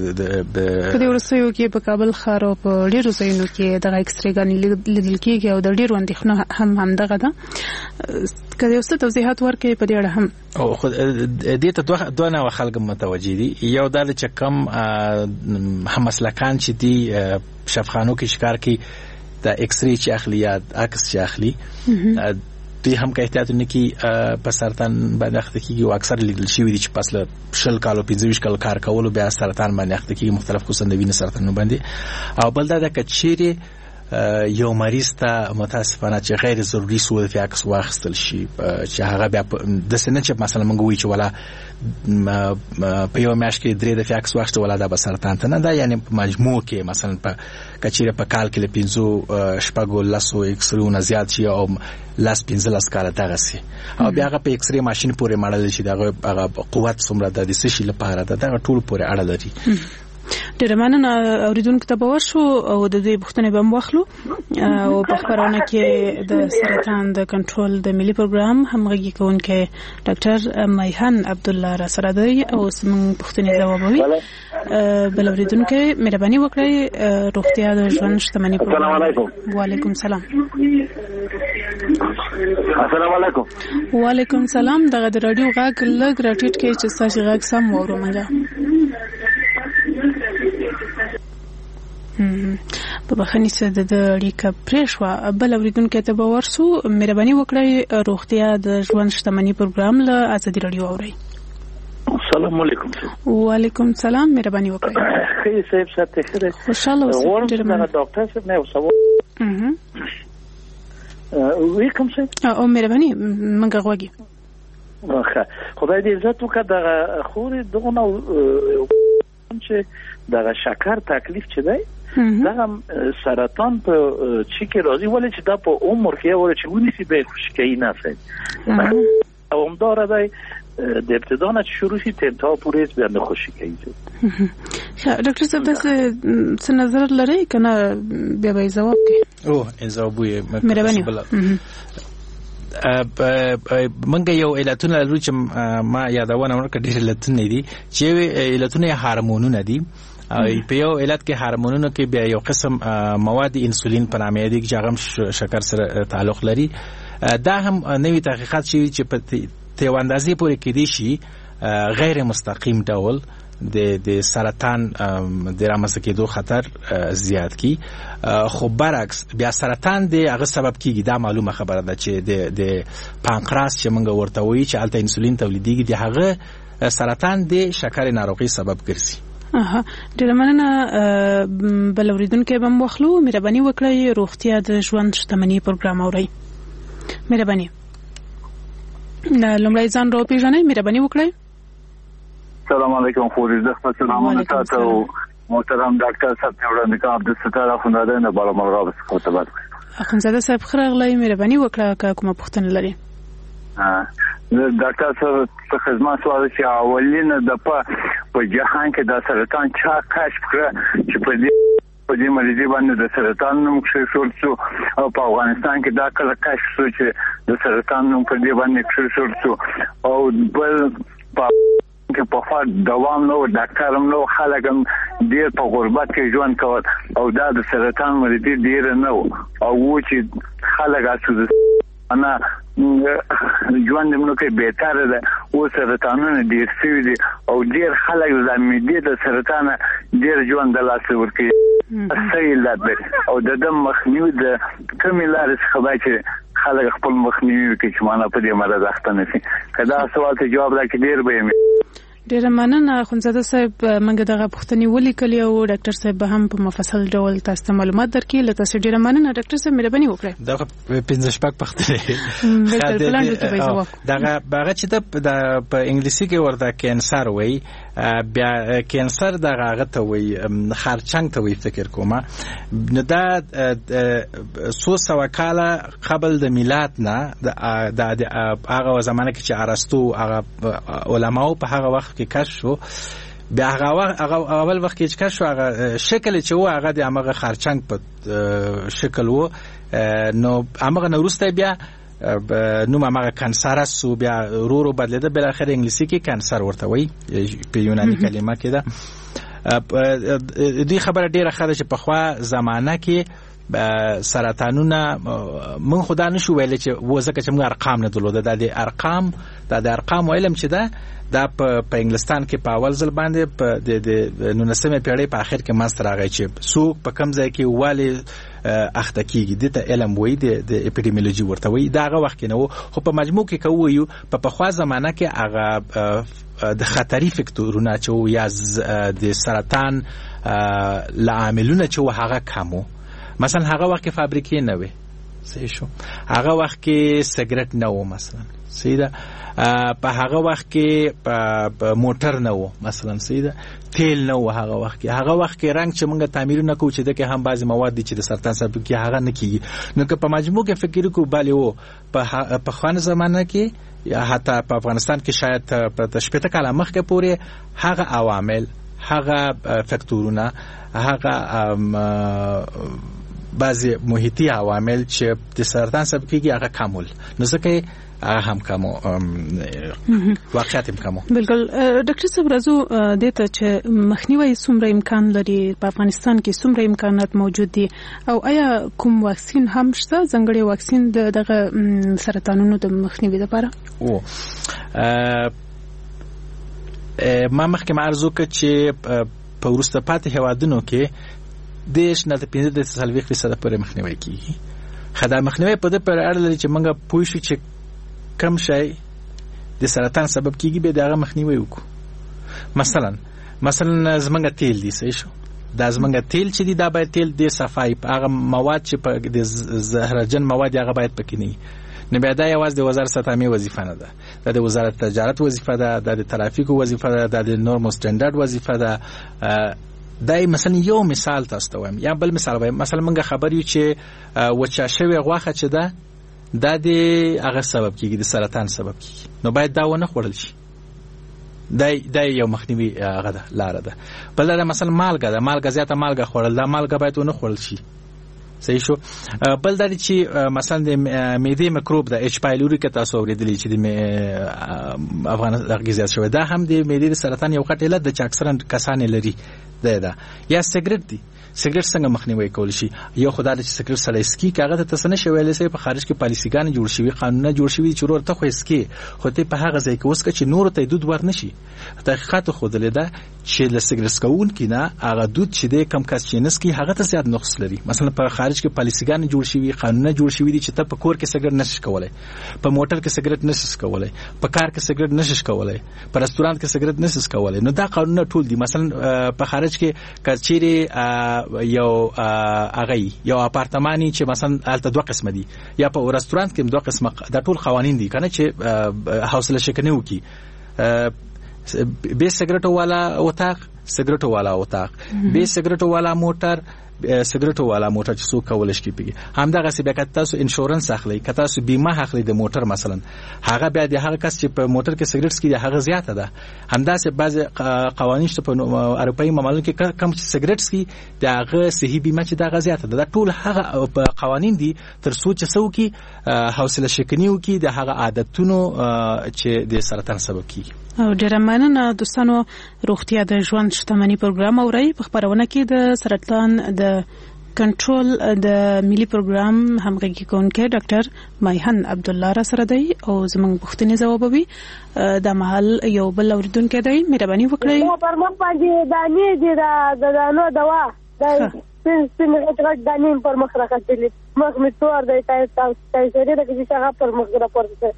په دې ورسېو کې په کابل ښار او په ډیرو ځایونو کې دغه ایکس ری ګانې لیدل کېږي او د ډیرو اندېښنو هم دغه ده. که یو څه توضیحات ورکړي په دې اړه هم. او خو دې ته دوه نوع خلک متوجه دي. یو دا چې کم هم مسلکان چې دي شفاخانو کې شکار کوي د ایکس ری چې اخلي یا عکس چې اخلي، دوی هم که احتیاط نه کوي په سرطان باندې اخته کېږي. او اکثر لیدل شوي دي چې پس له 20 کالو 25 کال کار کولو بیا سرطان باندې اخته کېږي، مختلف قسم د وینې سرطانونو باندې. او بل دا که چیرې یو مریض ته متاسفانه چې غیر ضروري صورت عکس واخیستل شي، چې هغه بیا د سینې چې مثلا موږ وایو چې ولا په یو میاشت کې 3 دفعې عکس واخیست ولا دا به سرطان ته نه ده. یعنی مجموع کې مثلا په کچېره په کال کې له 15 شپږو لسو ایکس ریونه زیات شي او 15 کاله دغه سي، او بیا هغه په ایکس ری ماشين پورې ماډل شي، دغه قوت څومره د دې شي لپاره دغه ټول پورې اړه لري. ډېر مننه اوریدونکو ته به ورشو او د دې پوښتنې به واخلو. او په خبرونه کې د سرطان د کنټرول د ملي پروګرام همغږي کوونکی ډاکټر میهن عبدالله را سره دی او زموږ پوښتنې ځوابوي. بل اوریدونکو مهرباني وکړئ روغتیا د ژوند شتمنۍ پروګرام. السلام علیکم. وعلیکم سلام. السلام علیکم. وعلیکم سلام. دغه د رادیو غږ لږ راټیټ کړئ چې ستاسو غږ سم واورو. منګه په بخښنې سره د اړیکه پرې شوه. بل اوریدونکو ته به ورسو. مهرباني وکړئ روغتیا د ژوند شتمنۍ پروګرام له ازادي رادیو اورئ. السلام علیکم. وعلیکم سلام. مهرباني وکړئ. خیر صاحب ساتي خیر. خوشاله اوسئ. ډاکټر صاحب نه وسو. ویلکم صاحب. او مهرباني منګه غوږی. خدای دې عزت وکړه. دغه خوري دغه چې دغه شکر تکلیف چي دی، دغه سرطان په چی کې راځي، ولې چې دا په عمر کې ولې چې ونیسي به خوشکی نه سي. او همدار دی د ابتدا نه شروع شي تر تا پورې به نه خوشکی. ډاکټر صاحب تاسو څه نظر لرئ کنه بیا به جواب کې؟ او جواب یې مهرباني. منګه یو علتونه لري چې ما یادونه ورکړه. ډېر علتونه دي چې علتونه هورمونونه دي. په یو علت کې هورمونونو کې بیا یو قسم مواد انسولین په نامه دي چې هغه شکر سره تعلق لري. دا هم نوې تحقیقات شوي چې په تیو اندازې پورې کې دي شي غیر مستقیم ډول د سرطان د رامنځته کېدو خطر زیات کی. خو برعکس بیا سرطان د هغه سبب کیږي، دا معلومه خبره ده چې د پانکراس چې موږ ورته وایي چې الته انسولین تولیدېږي، د هغه سرطان د شکر ناروغي سبب ګرځي. ډیره مننه. بل اوریدونکو به مخلو مهرباني وکړئ روغتیا د ژوند شتمنۍ پروګرام اورئ. مهرباني لومړی ځان را پیژنئ. مهرباني وکړئ. السلام علیکم. خورید سلام تاسو محترم ډاکټر صاحب وړاندې کوم عبدالستار اخوندزاده نه بالا مرغاب خطبات. اخوندزاده صاحب خرغلای مهرباني وکړه کومه پوښتنه لري. ډاکټر صاحب څه خدمت سوال چې اولینه د په جهان کې د سرطان چا کشف کړ چې په دې مریضي باندې د سرطان نوم کښېښول شو، او په افغانستان کې دا کله کشف شو چې د سرطان نوم په دې باندې کښېښول شو، او بل په خوا دوام نو ډاکټر هم نو خلک هم ډېر په غربت کې ژوند کول، او دا د سرطان مریضي ډېره نه و، او چې خلک اسو انا ژوند موږ کې بهتره ده. او سرطانونه ډېر شوي دي او ډېر خلک د معدې د سرطان ډېر ژوند د لاسه ورکوي. صحیح علت دی او د دم مخنیوي د کومې لارې څخه باید چې خلک خپل مخنیوي وکړي چې معنا په دې مرض اخته نه شي. که دا سوال ته جواب راکړي ډېر به یې. ډیره مننه اخوندزاده صاحب. موږ دغه پوښتنې ولیکلې او ډاکټر صاحب به هم په مفصل ډول تاسو ته معلومات درکړي. له تاسو ډیره مننه ډاکټر صاحب. مهرباني وکړئ. دغه 15 شپږ پوښتنې دغه چې په انګلیسي کې ورته کینسر وایي، بیا کینسر دغه هغه ته وایي خرچنګ ته وایي فکر کومه. نو دا 200 کاله قبل د میلاد نه د هغه زمانه کې چې ارسطو هغه علماو په هغه وخت کې کشف شو. بیا هغه اول وخت کې چې کشف شو هغه شکل چې و هغه د هغه خرچنګ په شکل و. نو هغه نورسته بیا نو هغه کانسر سو بیا رو بدلیده، بل اخر انګلیسي کې کانسر ورته وایي، په یوناني کلمه کې ده. دوی خبره ډیره خاله چې په خوا زمانہ کې سرطانونه من خدا نشو ویل چې وځکه چې موږ ارقام نه درلوده. د ارقام علم چې ده دا په انګلستان کې په اول ځل باندې په د 19مې پیړۍ په اخر کې منځ ته راغی چې څوک په کم ځای کې والي اخته کیږي. دته علم وایي د اپیډیمیولوژي ورته وایي. دا هغه وخت کې نه و، خو په مجموع کې کوو په پخوا زمانہ کې هغه د خطري فکتورونه چې یا د سرطان لعاملونه چې هغه کمو. مثلا هغه وخت کې فابریکې نه وي، صحیح شو. هغه وخت کې سیګریټ نه و مثلا، صحیح ده. په هغه وخت کې په موټر نه و مثلا، صحیح ده. تیل نه و هغه وخت کې. هغه وخت کې رنګ چې موږ تعمیرونه کوو چې دغه هم بعضی مواد دي چې د سرطان سبب کې هغه نه کیږي. نو که په مجموع کې فکر کو بالي وو په خوانه زمانہ کې یا حتی په افغانستان کې شاید په 18 کاله مخکې پورې هغه عوامل، هغه فکتورونه، هغه بعضی محیطی عوامل چې د سرطان سبب کیږي هغه کمول، نو ځکه هم کمو واقعیت هم کمو. بالکل ډاکټر صاحب راځو دته چې مخنیوي څومره امکان لري په افغانستان کې، څومره امکانات موجود دي، او آیا کوم واکسین هم شته ځانګړی واکسین دغه سرطانونو د مخنیوي لپاره؟ ما مخکې عرض وکړ چې په وروسته پاتې هیوادونو کې دیش نه د 15% پورې مخنیوي کیږي. خدای مخنیوي په دې پر اړه لري چې موږ پوه شو چې کم شي د سرطان سبب کیږي به دغه مخنیوي وکړو. مثلا زمونږ تیل دي، صحیح شو. دا زمونږ تیل چې دي دا باید تیل د صفای په هغه مواد چې په د زهرجن مواد هغه باید پکې نه. نو بیا دا یوازې د وزارت ستامي وظیفه نه ده، دا د وزارت تجارت وظیفه ده، دا د ترافیکو وظیفه ده، دا د نورمو سټانډرډ وظیفه ده. دا مثلا یو مثال تاسو ته وایم، یا بل مثال وایم. مثلا موږ خبر یو چې وچا شوی غوښه چې ده دا د هغه سبب کیږي، د سرطان سبب کیږي، نو باید دا ونه خوړل شي. دا یو مخنیوي هغه ده، لاره ده. بل دا مثلا مالګه ده، مالګه زیاته مالګه خوړل، دا مالګه باید ونه خوړل شي، صحیح شو. بل دا چې مثلا د معدې میکروب د اچ پایلوري کې تاسو اوریدلی چې د افغان غذایت شوی، دا هم د معدې د سرطان یو غټ علت ده چې اکثرا کسان لري. دا یا سیګریټ دي، سیګریټ څنګه مخنیوي کول شي. یو خدای چې سیګریټ سره اسکی کاغه ته تسنه شویل سي په خارج کې پالیسيګان جوړ شوی قانونونه جوړ شوی چې ورته خو اسکی خو ته په هغه ځای کې اوس چې نور ته دود ورنشي. تحقیقات خو دلیدا چې د سیګریټ سکون کې نه هغه دود چې د کم کس چې نسکی هغه ته زیات نقص لري. مثلا په خارج کې پالیسيګان جوړ شوی قانونونه جوړ شوی دي چې ته په کور کې سیګریټ نشې کولای, په موټر کې سیګریټ نشې کولای, په کار کې سیګریټ نشې کولای, په رستورانت کې سیګریټ نشې کولای. نو دا قانونونه ټول دي. مثلا په خارج کې کچېری یو اغي یو اپارتماني چې مثلا الته دوه قسمه دي, یا په رستورانت کې دوه قسمه, دا ټول قوانين دي کنه چې حوصله شکنه وکي. به سیګریټو والا وطاق, سیګریټو والا وطاق, به سیګریټو والا موټر, سیګریټو والا موټر چې څوک کولای شي پیږي. همدغه سی بیا تاسو انشورنس اخلي, که تاسو بیمه اخلي د موټر مثلا, هغه بیا د هغه کس چې په موټر کې سیګریټ سکي هغه زیاته ده. همداسې بعض قوانین چې په اروپאי مملکت کې کم چې سیګریټ سکي د هغه صحي بیمه چې دغه زیاته ده. دا ټول هغه قوانین دي تر څو چې څوک حوصله شکنی وکي د هغه عادتونو چې د سرطان سبب کیږي. او ډیره مننه دوستانو. روغتیا د ژوند شتمنۍ پروګرام اوري. په خبرونه کې د سرطان د کنټرول د ملي پروګرام همغږي کوونکی ډاکټر مایحن عبد الله را سره دی او زموږ پوښتنې ځوابوي. د محل یو بل اوریدونکو دی, مهرباني وکړئ. پر مخ باندې دانې دي د دانو دوا د سپینغټ دانې پر مخ راکړلې, مخ می تور دی, تاسو د کیسه هغه پر مخ راپورته.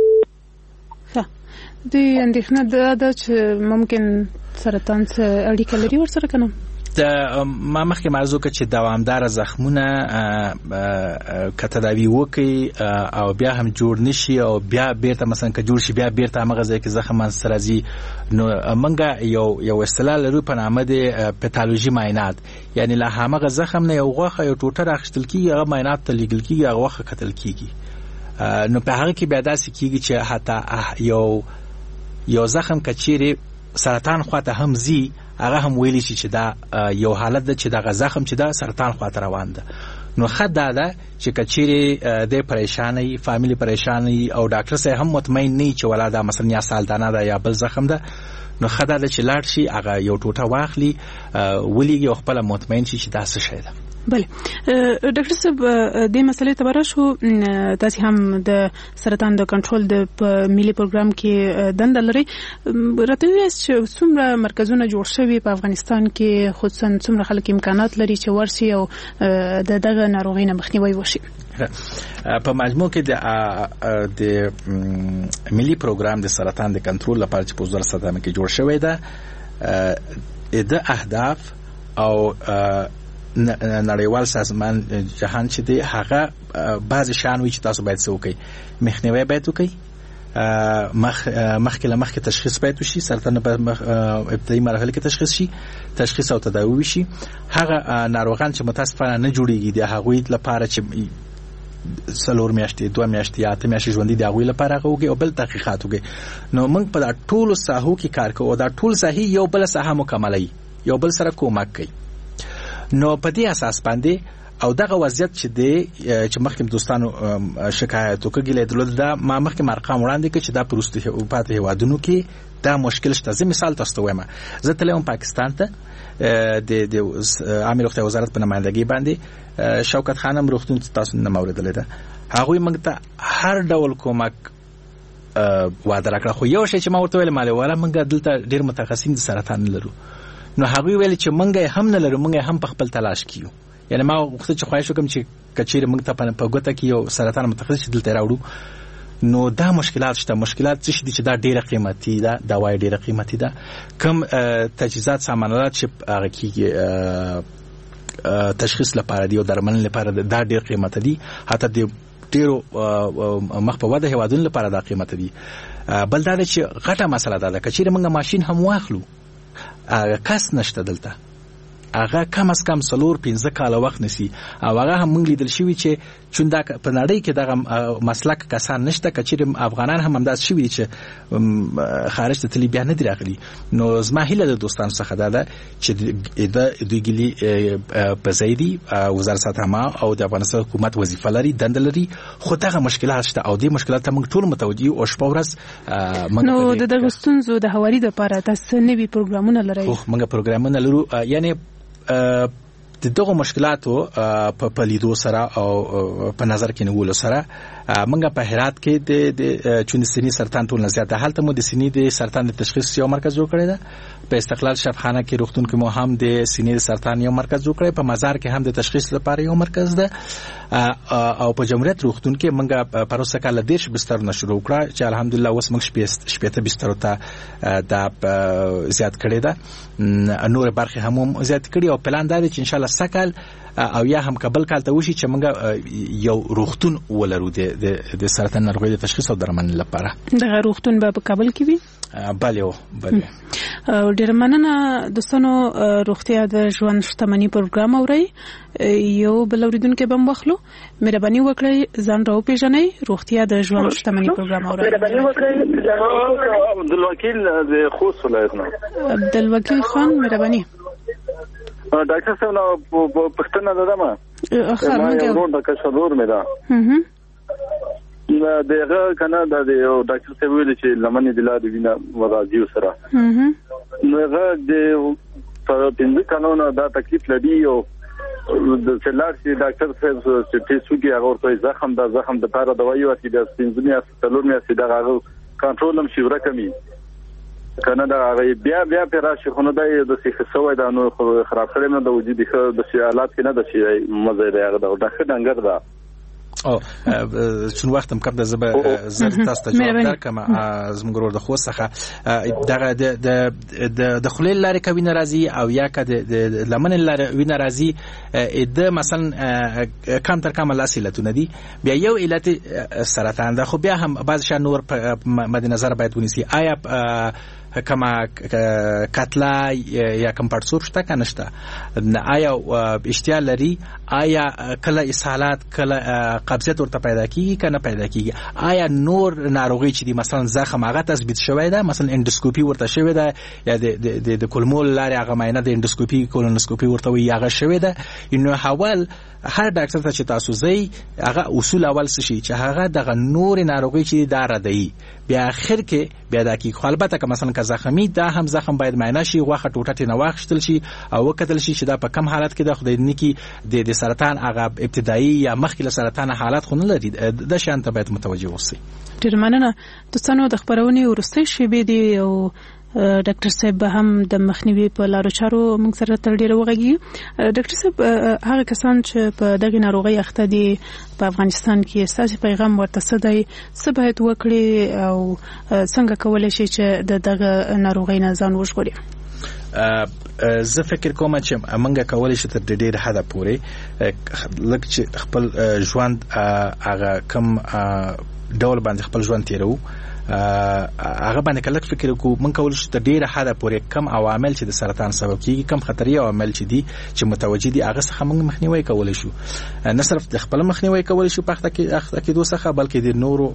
د اندېښنه ده چې ممکن سرطان سره اړیکه لري ورسره کنه. ما مخکې موضوع کې چې دوامدار زخمونه که تداوی وکي او بیا هم جوړ نشي او بیا بیرته مثلا که جوړ شي بیا بیرته هغه ځای کې زخم منځ راځي, نو منګه یو اصطلاح لرو په نامه د پیتالوژي معاینات. یعنی له هغه زخم نه یو غوښه یو ټوټه راخستل کیږي, هغه معاینات ته لیږل کیږي, هغه غوښه کتل کیږي. نو په هغه کې بیا داسې کیږي چې حتی یو زخم کچيري سرطان خواته هم زی, هغه هم ویلی شي چې دا یو حالت ده چې دا زخم چې دا سرطان خواته روان ده. نو خدای دا چې کچيري د پریشانی فامیلی پریشانی او ډاکټر سره هم مطمئن نه چې ولاده مثلا یا سالدانه ده یا بل زخم ده, نو خدای دا چې لاړ شي هغه یو ټوټه واخلي ولېږي او خپل مطمئن شي چې دا څه شی ده. بله ډاکټر صاحب, د مسلې تبره شو تاسو هم د سرطان د کنټرول د ملي پروګرام کې دنده لري. راته وایي چې څومره مرکزونه جوړ شوي په افغانستان کې, خصوصا څومره خلک امکانات لري چې ورسي او دغه ناروغۍ نه مخنیوي وشي. په مجموع کې د ملي پروګرام د سرطان د کنټرول لپاره چې په 2017 کې جوړ شوی ده, د اهداف او نړیوال سازمان جهان چې دی هغه بعض شان وی چې تاسو باید څه وکړئ. مخنیوي باید وکړئ, مخکې تشخیص باید وشي, سرطان په ابتدایي مرحله کې تشخیص شي, تشخیص او تداوی شي. هغه ناروغان چې متاسفانه نه جوړیږي د هغوی لپاره چې 3 میاشتې 2 میاشتې یا 8 میاشتې ژوندۍ د هغوی لپاره هغه وکړي او بل تحقیقات وکړي. نو موږ په ټولو ساحو کې کار کوو, دا ټول ساحې یو بل ساحه مکملوي, یو بل سره کومک کوي. نو په دې اساس باندې او دغه وضعیت چې دی چې مخکې دوستانو شکایت وکړي دا ما مخکې ارقام وړاندې کړ چې دا پروسته په هیوادونو کې دا مشکل شته. زه مثال تاسو ته وایم, زه تلم پاکستان ته د عامه روغتیا وزارت په نمائندګۍ باندې, شوکت خانم روغتون تاسو نه موردل ده, هغه موږ ته هر ډول کومک وعده راکړه. خو یو شی چې ما ورته ویل مالي والا موږ دلته ډیر متخصصین د سرطان لرو. نو هغه ویل چې موږ هم نه لرو, موږ هم په خپل تلاش کیو. یعنی ما وخت چې خواهش وکم چې کچېره موږ ته په ګوته کې یو سرطان متخصص دلته راوړو. نو دا مشکلات شته. مشکلات څه دي چې دا ډیره قیمتي ده, دوايي ډیره قیمتي ده, کم تجهیزات سامانات چې هغه کې تشخیص لپاره دی او درملنې لپاره دا ډیر قیمتي دي, حتی د ډیرو مخ په واده هوادونو لپاره دا قیمتي دي. بل دا چې غټه مسله ده کچېره موږ ماشين هم واخلو, کس نشته دلته, هغه کم از کم 4-5 کال وخت نسی او هغه هم موږ لیدل شوی چې چون دا په نړۍ کې دغه مسلک کسان نشته, کچېره افغانان هم همداس شوی چې خارج ته تلی بیا نه دی راغلي. نو زما هیله د دوستانو څخه ده چې د ګلی په زیدي وزارت صحت او د افغانستان حکومت وظیفه لري, دنده لري, خو دغه مشکلات شته او د مشکلات ته موږ ټول متوجي او شپه ورځ نو د دغه ستونزو د هواري لپاره تاسو نوي پروګرامونه لرئ؟ موږ پروګرامونه لرو, یعنی د دغه مشکلاتو په لیدو سره او په نظر کې نیولو سره موږ په هرات کې د چون سینې سرطان ټول نه زیات هلته مو د سینې د سرطان د تشخیص یو مرکز جوړ کړی دی په استقلال شفاخانه کې روغتون کې مو هم د سینې د سرطان یو مرکز جوړ کړی په مزار کې هم د تشخیص لپاره یو مرکز ده او په جمهوریت روغتون کې موږ پروسه کال 10 بستر نه شروع کړه چې الحمدلله اوس موږ شپږ بستر ته دا زیات کړی ده نور برخه هم زیات کړی او پلان دا دی چې ان شاء الله سکل او یا هم قبل کال ته وشي چې موږ یو روغتون ولرو د سرطان ناروغۍ د تشخیص او درملنې لپاره. دغه روغتون به په کابل کې وي؟ بله. ډېر مننه دوستانو. روغتیا د ژوند شتمنۍ پروګرام اورئ. یو بل اوریدونکو به مخلو مهرباني وکړئ ځان راوپېژنئ. روغتیا د ژوند شتمنۍ پروګرام اورئ. عبدالوکیل د خوست ولایت نه. عبدالوکیل خان مهرباني. ډاکټر صاحب نو پښتنه ده ما ورور د کشرور مې ده دغه کنه د ډاکټر صاحب ویل چې لمنې د لارې وینه ورازي سره نو هغه د پنځه کانونه دا تکلیف لري او د سلار چې ډاکټر صاحب چې تاسو کې هغه ورته زخم د پاره دوايي ورته د پنځمیا ستلورمیا سي دغه کنټرول هم شي ورکمي کنه دا بیا پیراشه خو نه د څه سوې دا نو خراب کړي نه د وجود د حالات کې نه د شي مزه دی هغه د ډنګر دا او چون وختم کم د زر تاسو ته جواب درکم زموږ ورو د خو څخه دغه د خلیل لارې کوي ناراضي او یا که د لمن لارې وی ناراضي د مثلا کم تر کم لاسیلتونه دي بیا یو علت سرطان ده خو بیا هم بعض شان نور مد نظر باید ونیسي آیا کما کتلا یا کم پړسوب شته کنه شته آیا اشتها لري آیا کله اسهالات کله قبضیت ورته پیدا کیږي کنه پیدا کیږي آیا نور ناروغي چې دي مثلا زخم هغه تثبیت شوی ده مثلا اندوسکوپي ورته شوی ده یا د کولمول لارې هغه معاینه د اندوسکوپي کولونوسکوپي ورته وي هغه شوی ده نو حوال هر ډاکټر ته چې تاسو زی هغه اصول اول څه شي چې هغه دغه نور ناروغي چې دا ردی بیا اخر کې بیا د کی خپلبته که مثلا که زخمی دا هم زخم باید معاینه شي واخه ټوټه نه واخشتل شي او وکتل شي چې دا په کم حالت کې د خدای نکی د سرطان هغه ابتدایي یا مخکې سرطان حالات خو نه لري د شان ته باید متوجه اوسئ. ډیر مننه دوستانو. د خبرونې ورسته شی به دی او ډاکټر صاحب هم د مخنیوي په لارو چارو موږ سره تر ډیره وغږی. ډاکټر صاحب هغه کسان چې په دغه ناروغي اخته دي په افغانستان کې ستاسو پیغام ورته څه دی څه باید وکړي او څنګه کولای شي چې دغه ناروغي نه ځان وژغوري؟ زه فکر کوم چې موږ کولای شو تر ډېر حد پورې لکه چې خپل ژوند هغه کم ډول باندې خپل ژوند تیرو هغه باندې کله فکر وکړو موږ کولای شو تر ډېر حد پورې کم عوامل چې د سرطان سبب کیږي کم خطري عوامل چې دي چې متوجي دي هغه څخه موږ مخنیوي کولای شو. نه صرف د خپل مخنیوي کولای شو په اخته کې دوه څخه بلکې د نورو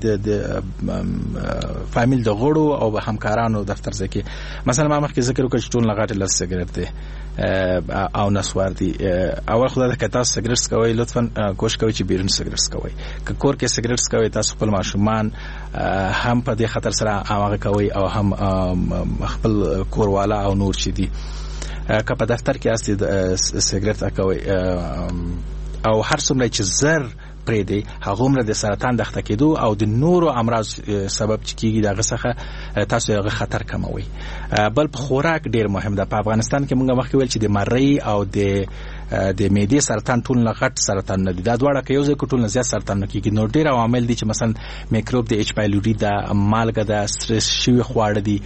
د فامیل د غړو او همکارانو دفتر ځکه مثلا ما مخکې ذکر وکړ چې ټول لغاټ لاس سیګریټ دي او نسوار دي. اول خدای ته تاسو سیګریټ کوئ لطفا کوشش کوئ چې بیرون سیګریټ کوئ که کور کې سیګریټ کوئ تاسو خپل ماشومان هم په دې خطر سره هغه کوي او هم خپل کوروالا او نور چې دي که په دفتر کې اصلي سیګریټ کوي او هر څومره چې زر پرې دی هغه عمر د سرطان د اخته کېدو او د نورو امراض سبب کیږي دغه څخه تاسو هغه خطر کموي. بل په خوراک ډیر مهم ده. په افغانستان کې موږ مخکې ویل چې د مری او د معدې سرطان ټول نه غټ سرطان نه دي دا دواړه کې یو ځای ټول نه زیات سرطان نه کیږي. نو ډیر عوامل دي چې مثلا میکروب د ایچ پایلوري د مالګه د سترس شوی خواړه دي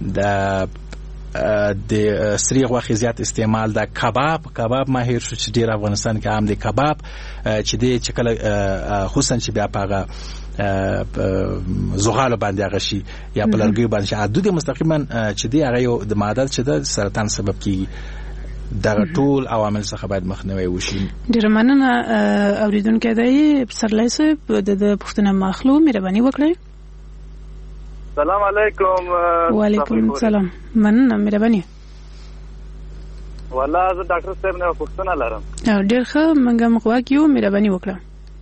د سری غوښې زیات استعمال د کباب ماهر شو چې ډیر افغانستان کې عام دي کباب چې د چکل خصوصا چې بیا پاغه زغال باندې هغه شي یا په لرګي باندې عدد مستقیما چې دی هغه یو د معدل چې د سرطان سبب کیږي. دا ټول عوامل څخه باید مخنیوي وشي. ډیر مننه اوریدونکو دی پسرلی صاحب د پښتنه مخلو مهرباني وکړئ. سلام علیکم. وعلیکم السلام. مننه مهرباني. والله زه ډاکټر صاحب نه پوښتنه لرم. ډیر ښه منګه مخواکیو مهرباني وکړه.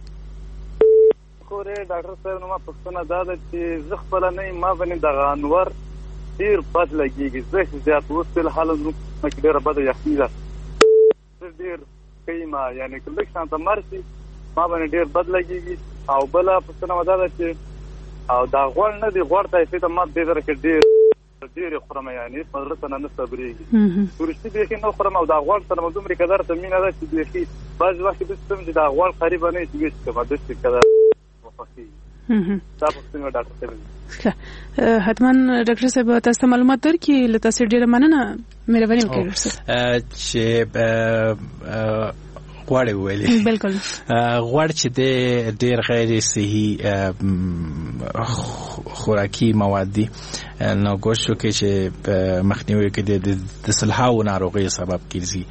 کورې ډاکټر صاحب نو ما پوښتنه دا ده چې زه خپل نه ما باندې د انور ډیر بد لګیږي زه زیات اوس په حال نو ډیر بد یخني ده ډیر کیما یعنی کله چې تاسو مرسي ما باندې ډیر بد لګیږي او بل پښتنه ودا ده چې او دا غوړ نه دی غوړ ته چې ما دې درکې ډیر خرمه یعنی مدرسه نه صبرېږي ورشتي به کې نو خرمه او دا غوړ سره مزوم لري قدر ته مینه ده چې دې بعض وخت به ستم چې دا غوړ قریب نه دی چې کومه د څه قدر وفقي دا پښتنه ډاکټر صاحب حتما ډاکټر صاحب تاسو معلومات درکې لته سر ډیره مننه مهرباني وکړئ چې غوړ ویلې بالکل غوړ چې ډېر غیر صحي خوراکي مواد دي نو ګوښو کې چې مخنیوي کې د سلهاو ناروغي سبب کیږي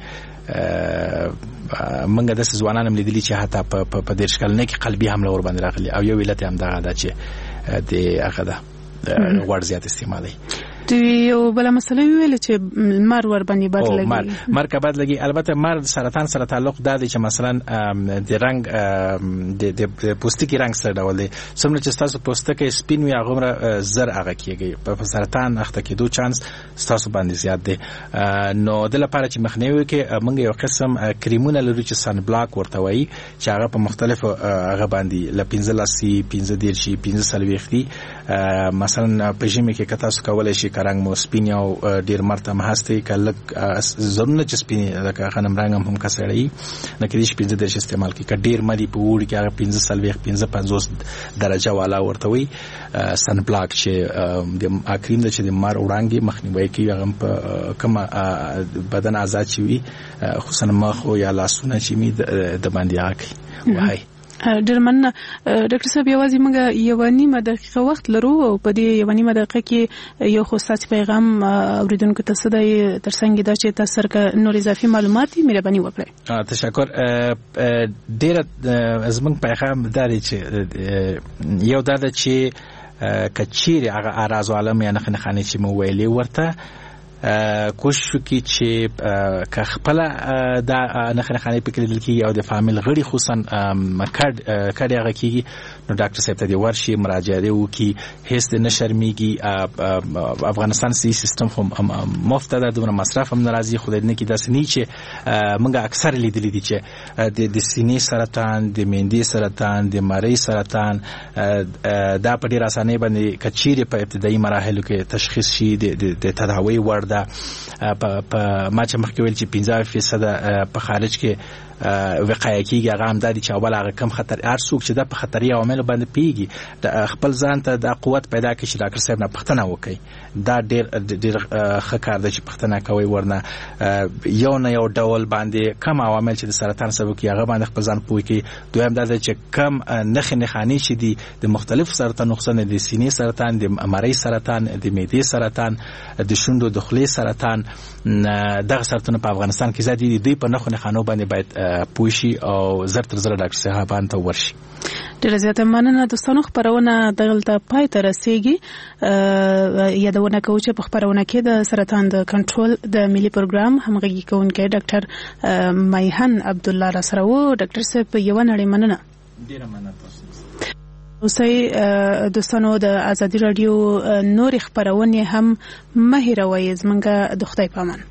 منګه د ځوانانو لیدلي چې حتی په دېرش کلنه کې قلبي حمله ور باندې راغلي او یو علت هم دغه ده چې د هغه ده غوړ زیات استعمالي یو بل مسله ویل چې مار ور باندې بد لګي مار کا بد لګي البته مار سرطان سره تعلق ده چې مثلا د رنگ د پوستکي رنگ سره ډول دی څومره چې تاسو پوستکي سپین وي هغه زر هغه کیږي په سرطان اخته کېدو چانس تاسو باندې زیات دی نو د لپاره چې مخنیوي کې موږ یو قسم کریمونه لرو چې سن بلاک ورته وایي چې هغه په مختلفو هغه باندې ل 15 15 سلويختي مثلا په ژمي کې کتا تاسو کولای شي رنگ مو سپین او ډیر مرتم هستي کله زرونه چې سپین لکه خنم رنگ هم کسړی نه کې دې سپین د استعمال کې ډیر ملي په وړ کې هغه 15 سلويخ 50 درجه والا ورته وي سن بلاک چې د اکریم د چې د مار وړاندې مخنیوي کوي هغه په کوم بدن آزاد شي وي خصوصا مخ او یا لاسونه چې می د باندې اکی وای ډېر مننه ډاکټر صاحب یوازې موږ یو نیمه دقیقه وخت لرو او په دې یو نیمه دقیقه کې یو خصوصي پیغام اوریدونکو ته صداي ترڅنګ دا چې تاسو سره نور اضافي معلومات مهرباني وکړئ تشکر ډېر زموږ پیغام داري چې یو دا چې کچيري هغه اراز عالم یا نه خانه چې مو ویلي ورته کوشش وکړي چې که خپل د نخنه په کې دلکي او د فامیل غړي خصوصا کډ هغه کیږي نو ډاکټر صاحب ته دی ورشي مراجعه وکړي هیڅ د نشرميږي افغانستان سیستم هم مفت ده د مصرف هم ناراضي خو د نه کې داس نه چې موږ اکثر لیدل دي چې د سینې سرطان د میندې سرطان د مری سرطان دا په ډیر اسانه باندې کچيري په ابتدایي مراحلو کې تشخیص شي د تداوی ور دا په ما چې مخکې ویل چې 50% په خارج کې وقایه کیږي هغه هم دادی چې اول هغه کم خطر هر څوک چې د په خطري عوامل باندې پیږي د خپل ځان ته د قوت پیدا کړي چې ډاکټر صاحب نه پښتنه وکړي دا ډیر ښه کار دی چې پښتنه کوي ورنه یو نه یو ډول باندې کم عوامل چې د سرطان سبب کیږي هغه باندې خپل ځان پوي کړي دویم دا چې کم نخنه خاني چې دي د مختلف سرطان نقصان دي سینې سرطان د مری سرطان د معدې سرطان د شوندو د خولې سرطان دغه سرطان په افغانستان کې زیات دي په نخنه خانو باندې باید پوشي او زر تر زر ډاکټر صاحبان ته ورشي ډېر زیات مننه دوستانو خبرونه دلته پای ته رسیږي یادونه کوم چې په خبرونه کې د سرطان د کنټرول د ملي پروګرام همغږي کوونکی ډاکټر میهن عبد الله راسره وو ډاکټر صاحب یو نړۍ مننه ډېر مننه تاسو اوسې دوستانو د ازادي رادیو نور خبرونه هم مهیروي زمونږه د خدای پامان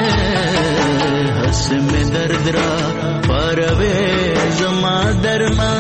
दर्द रा परवे जमा दरमा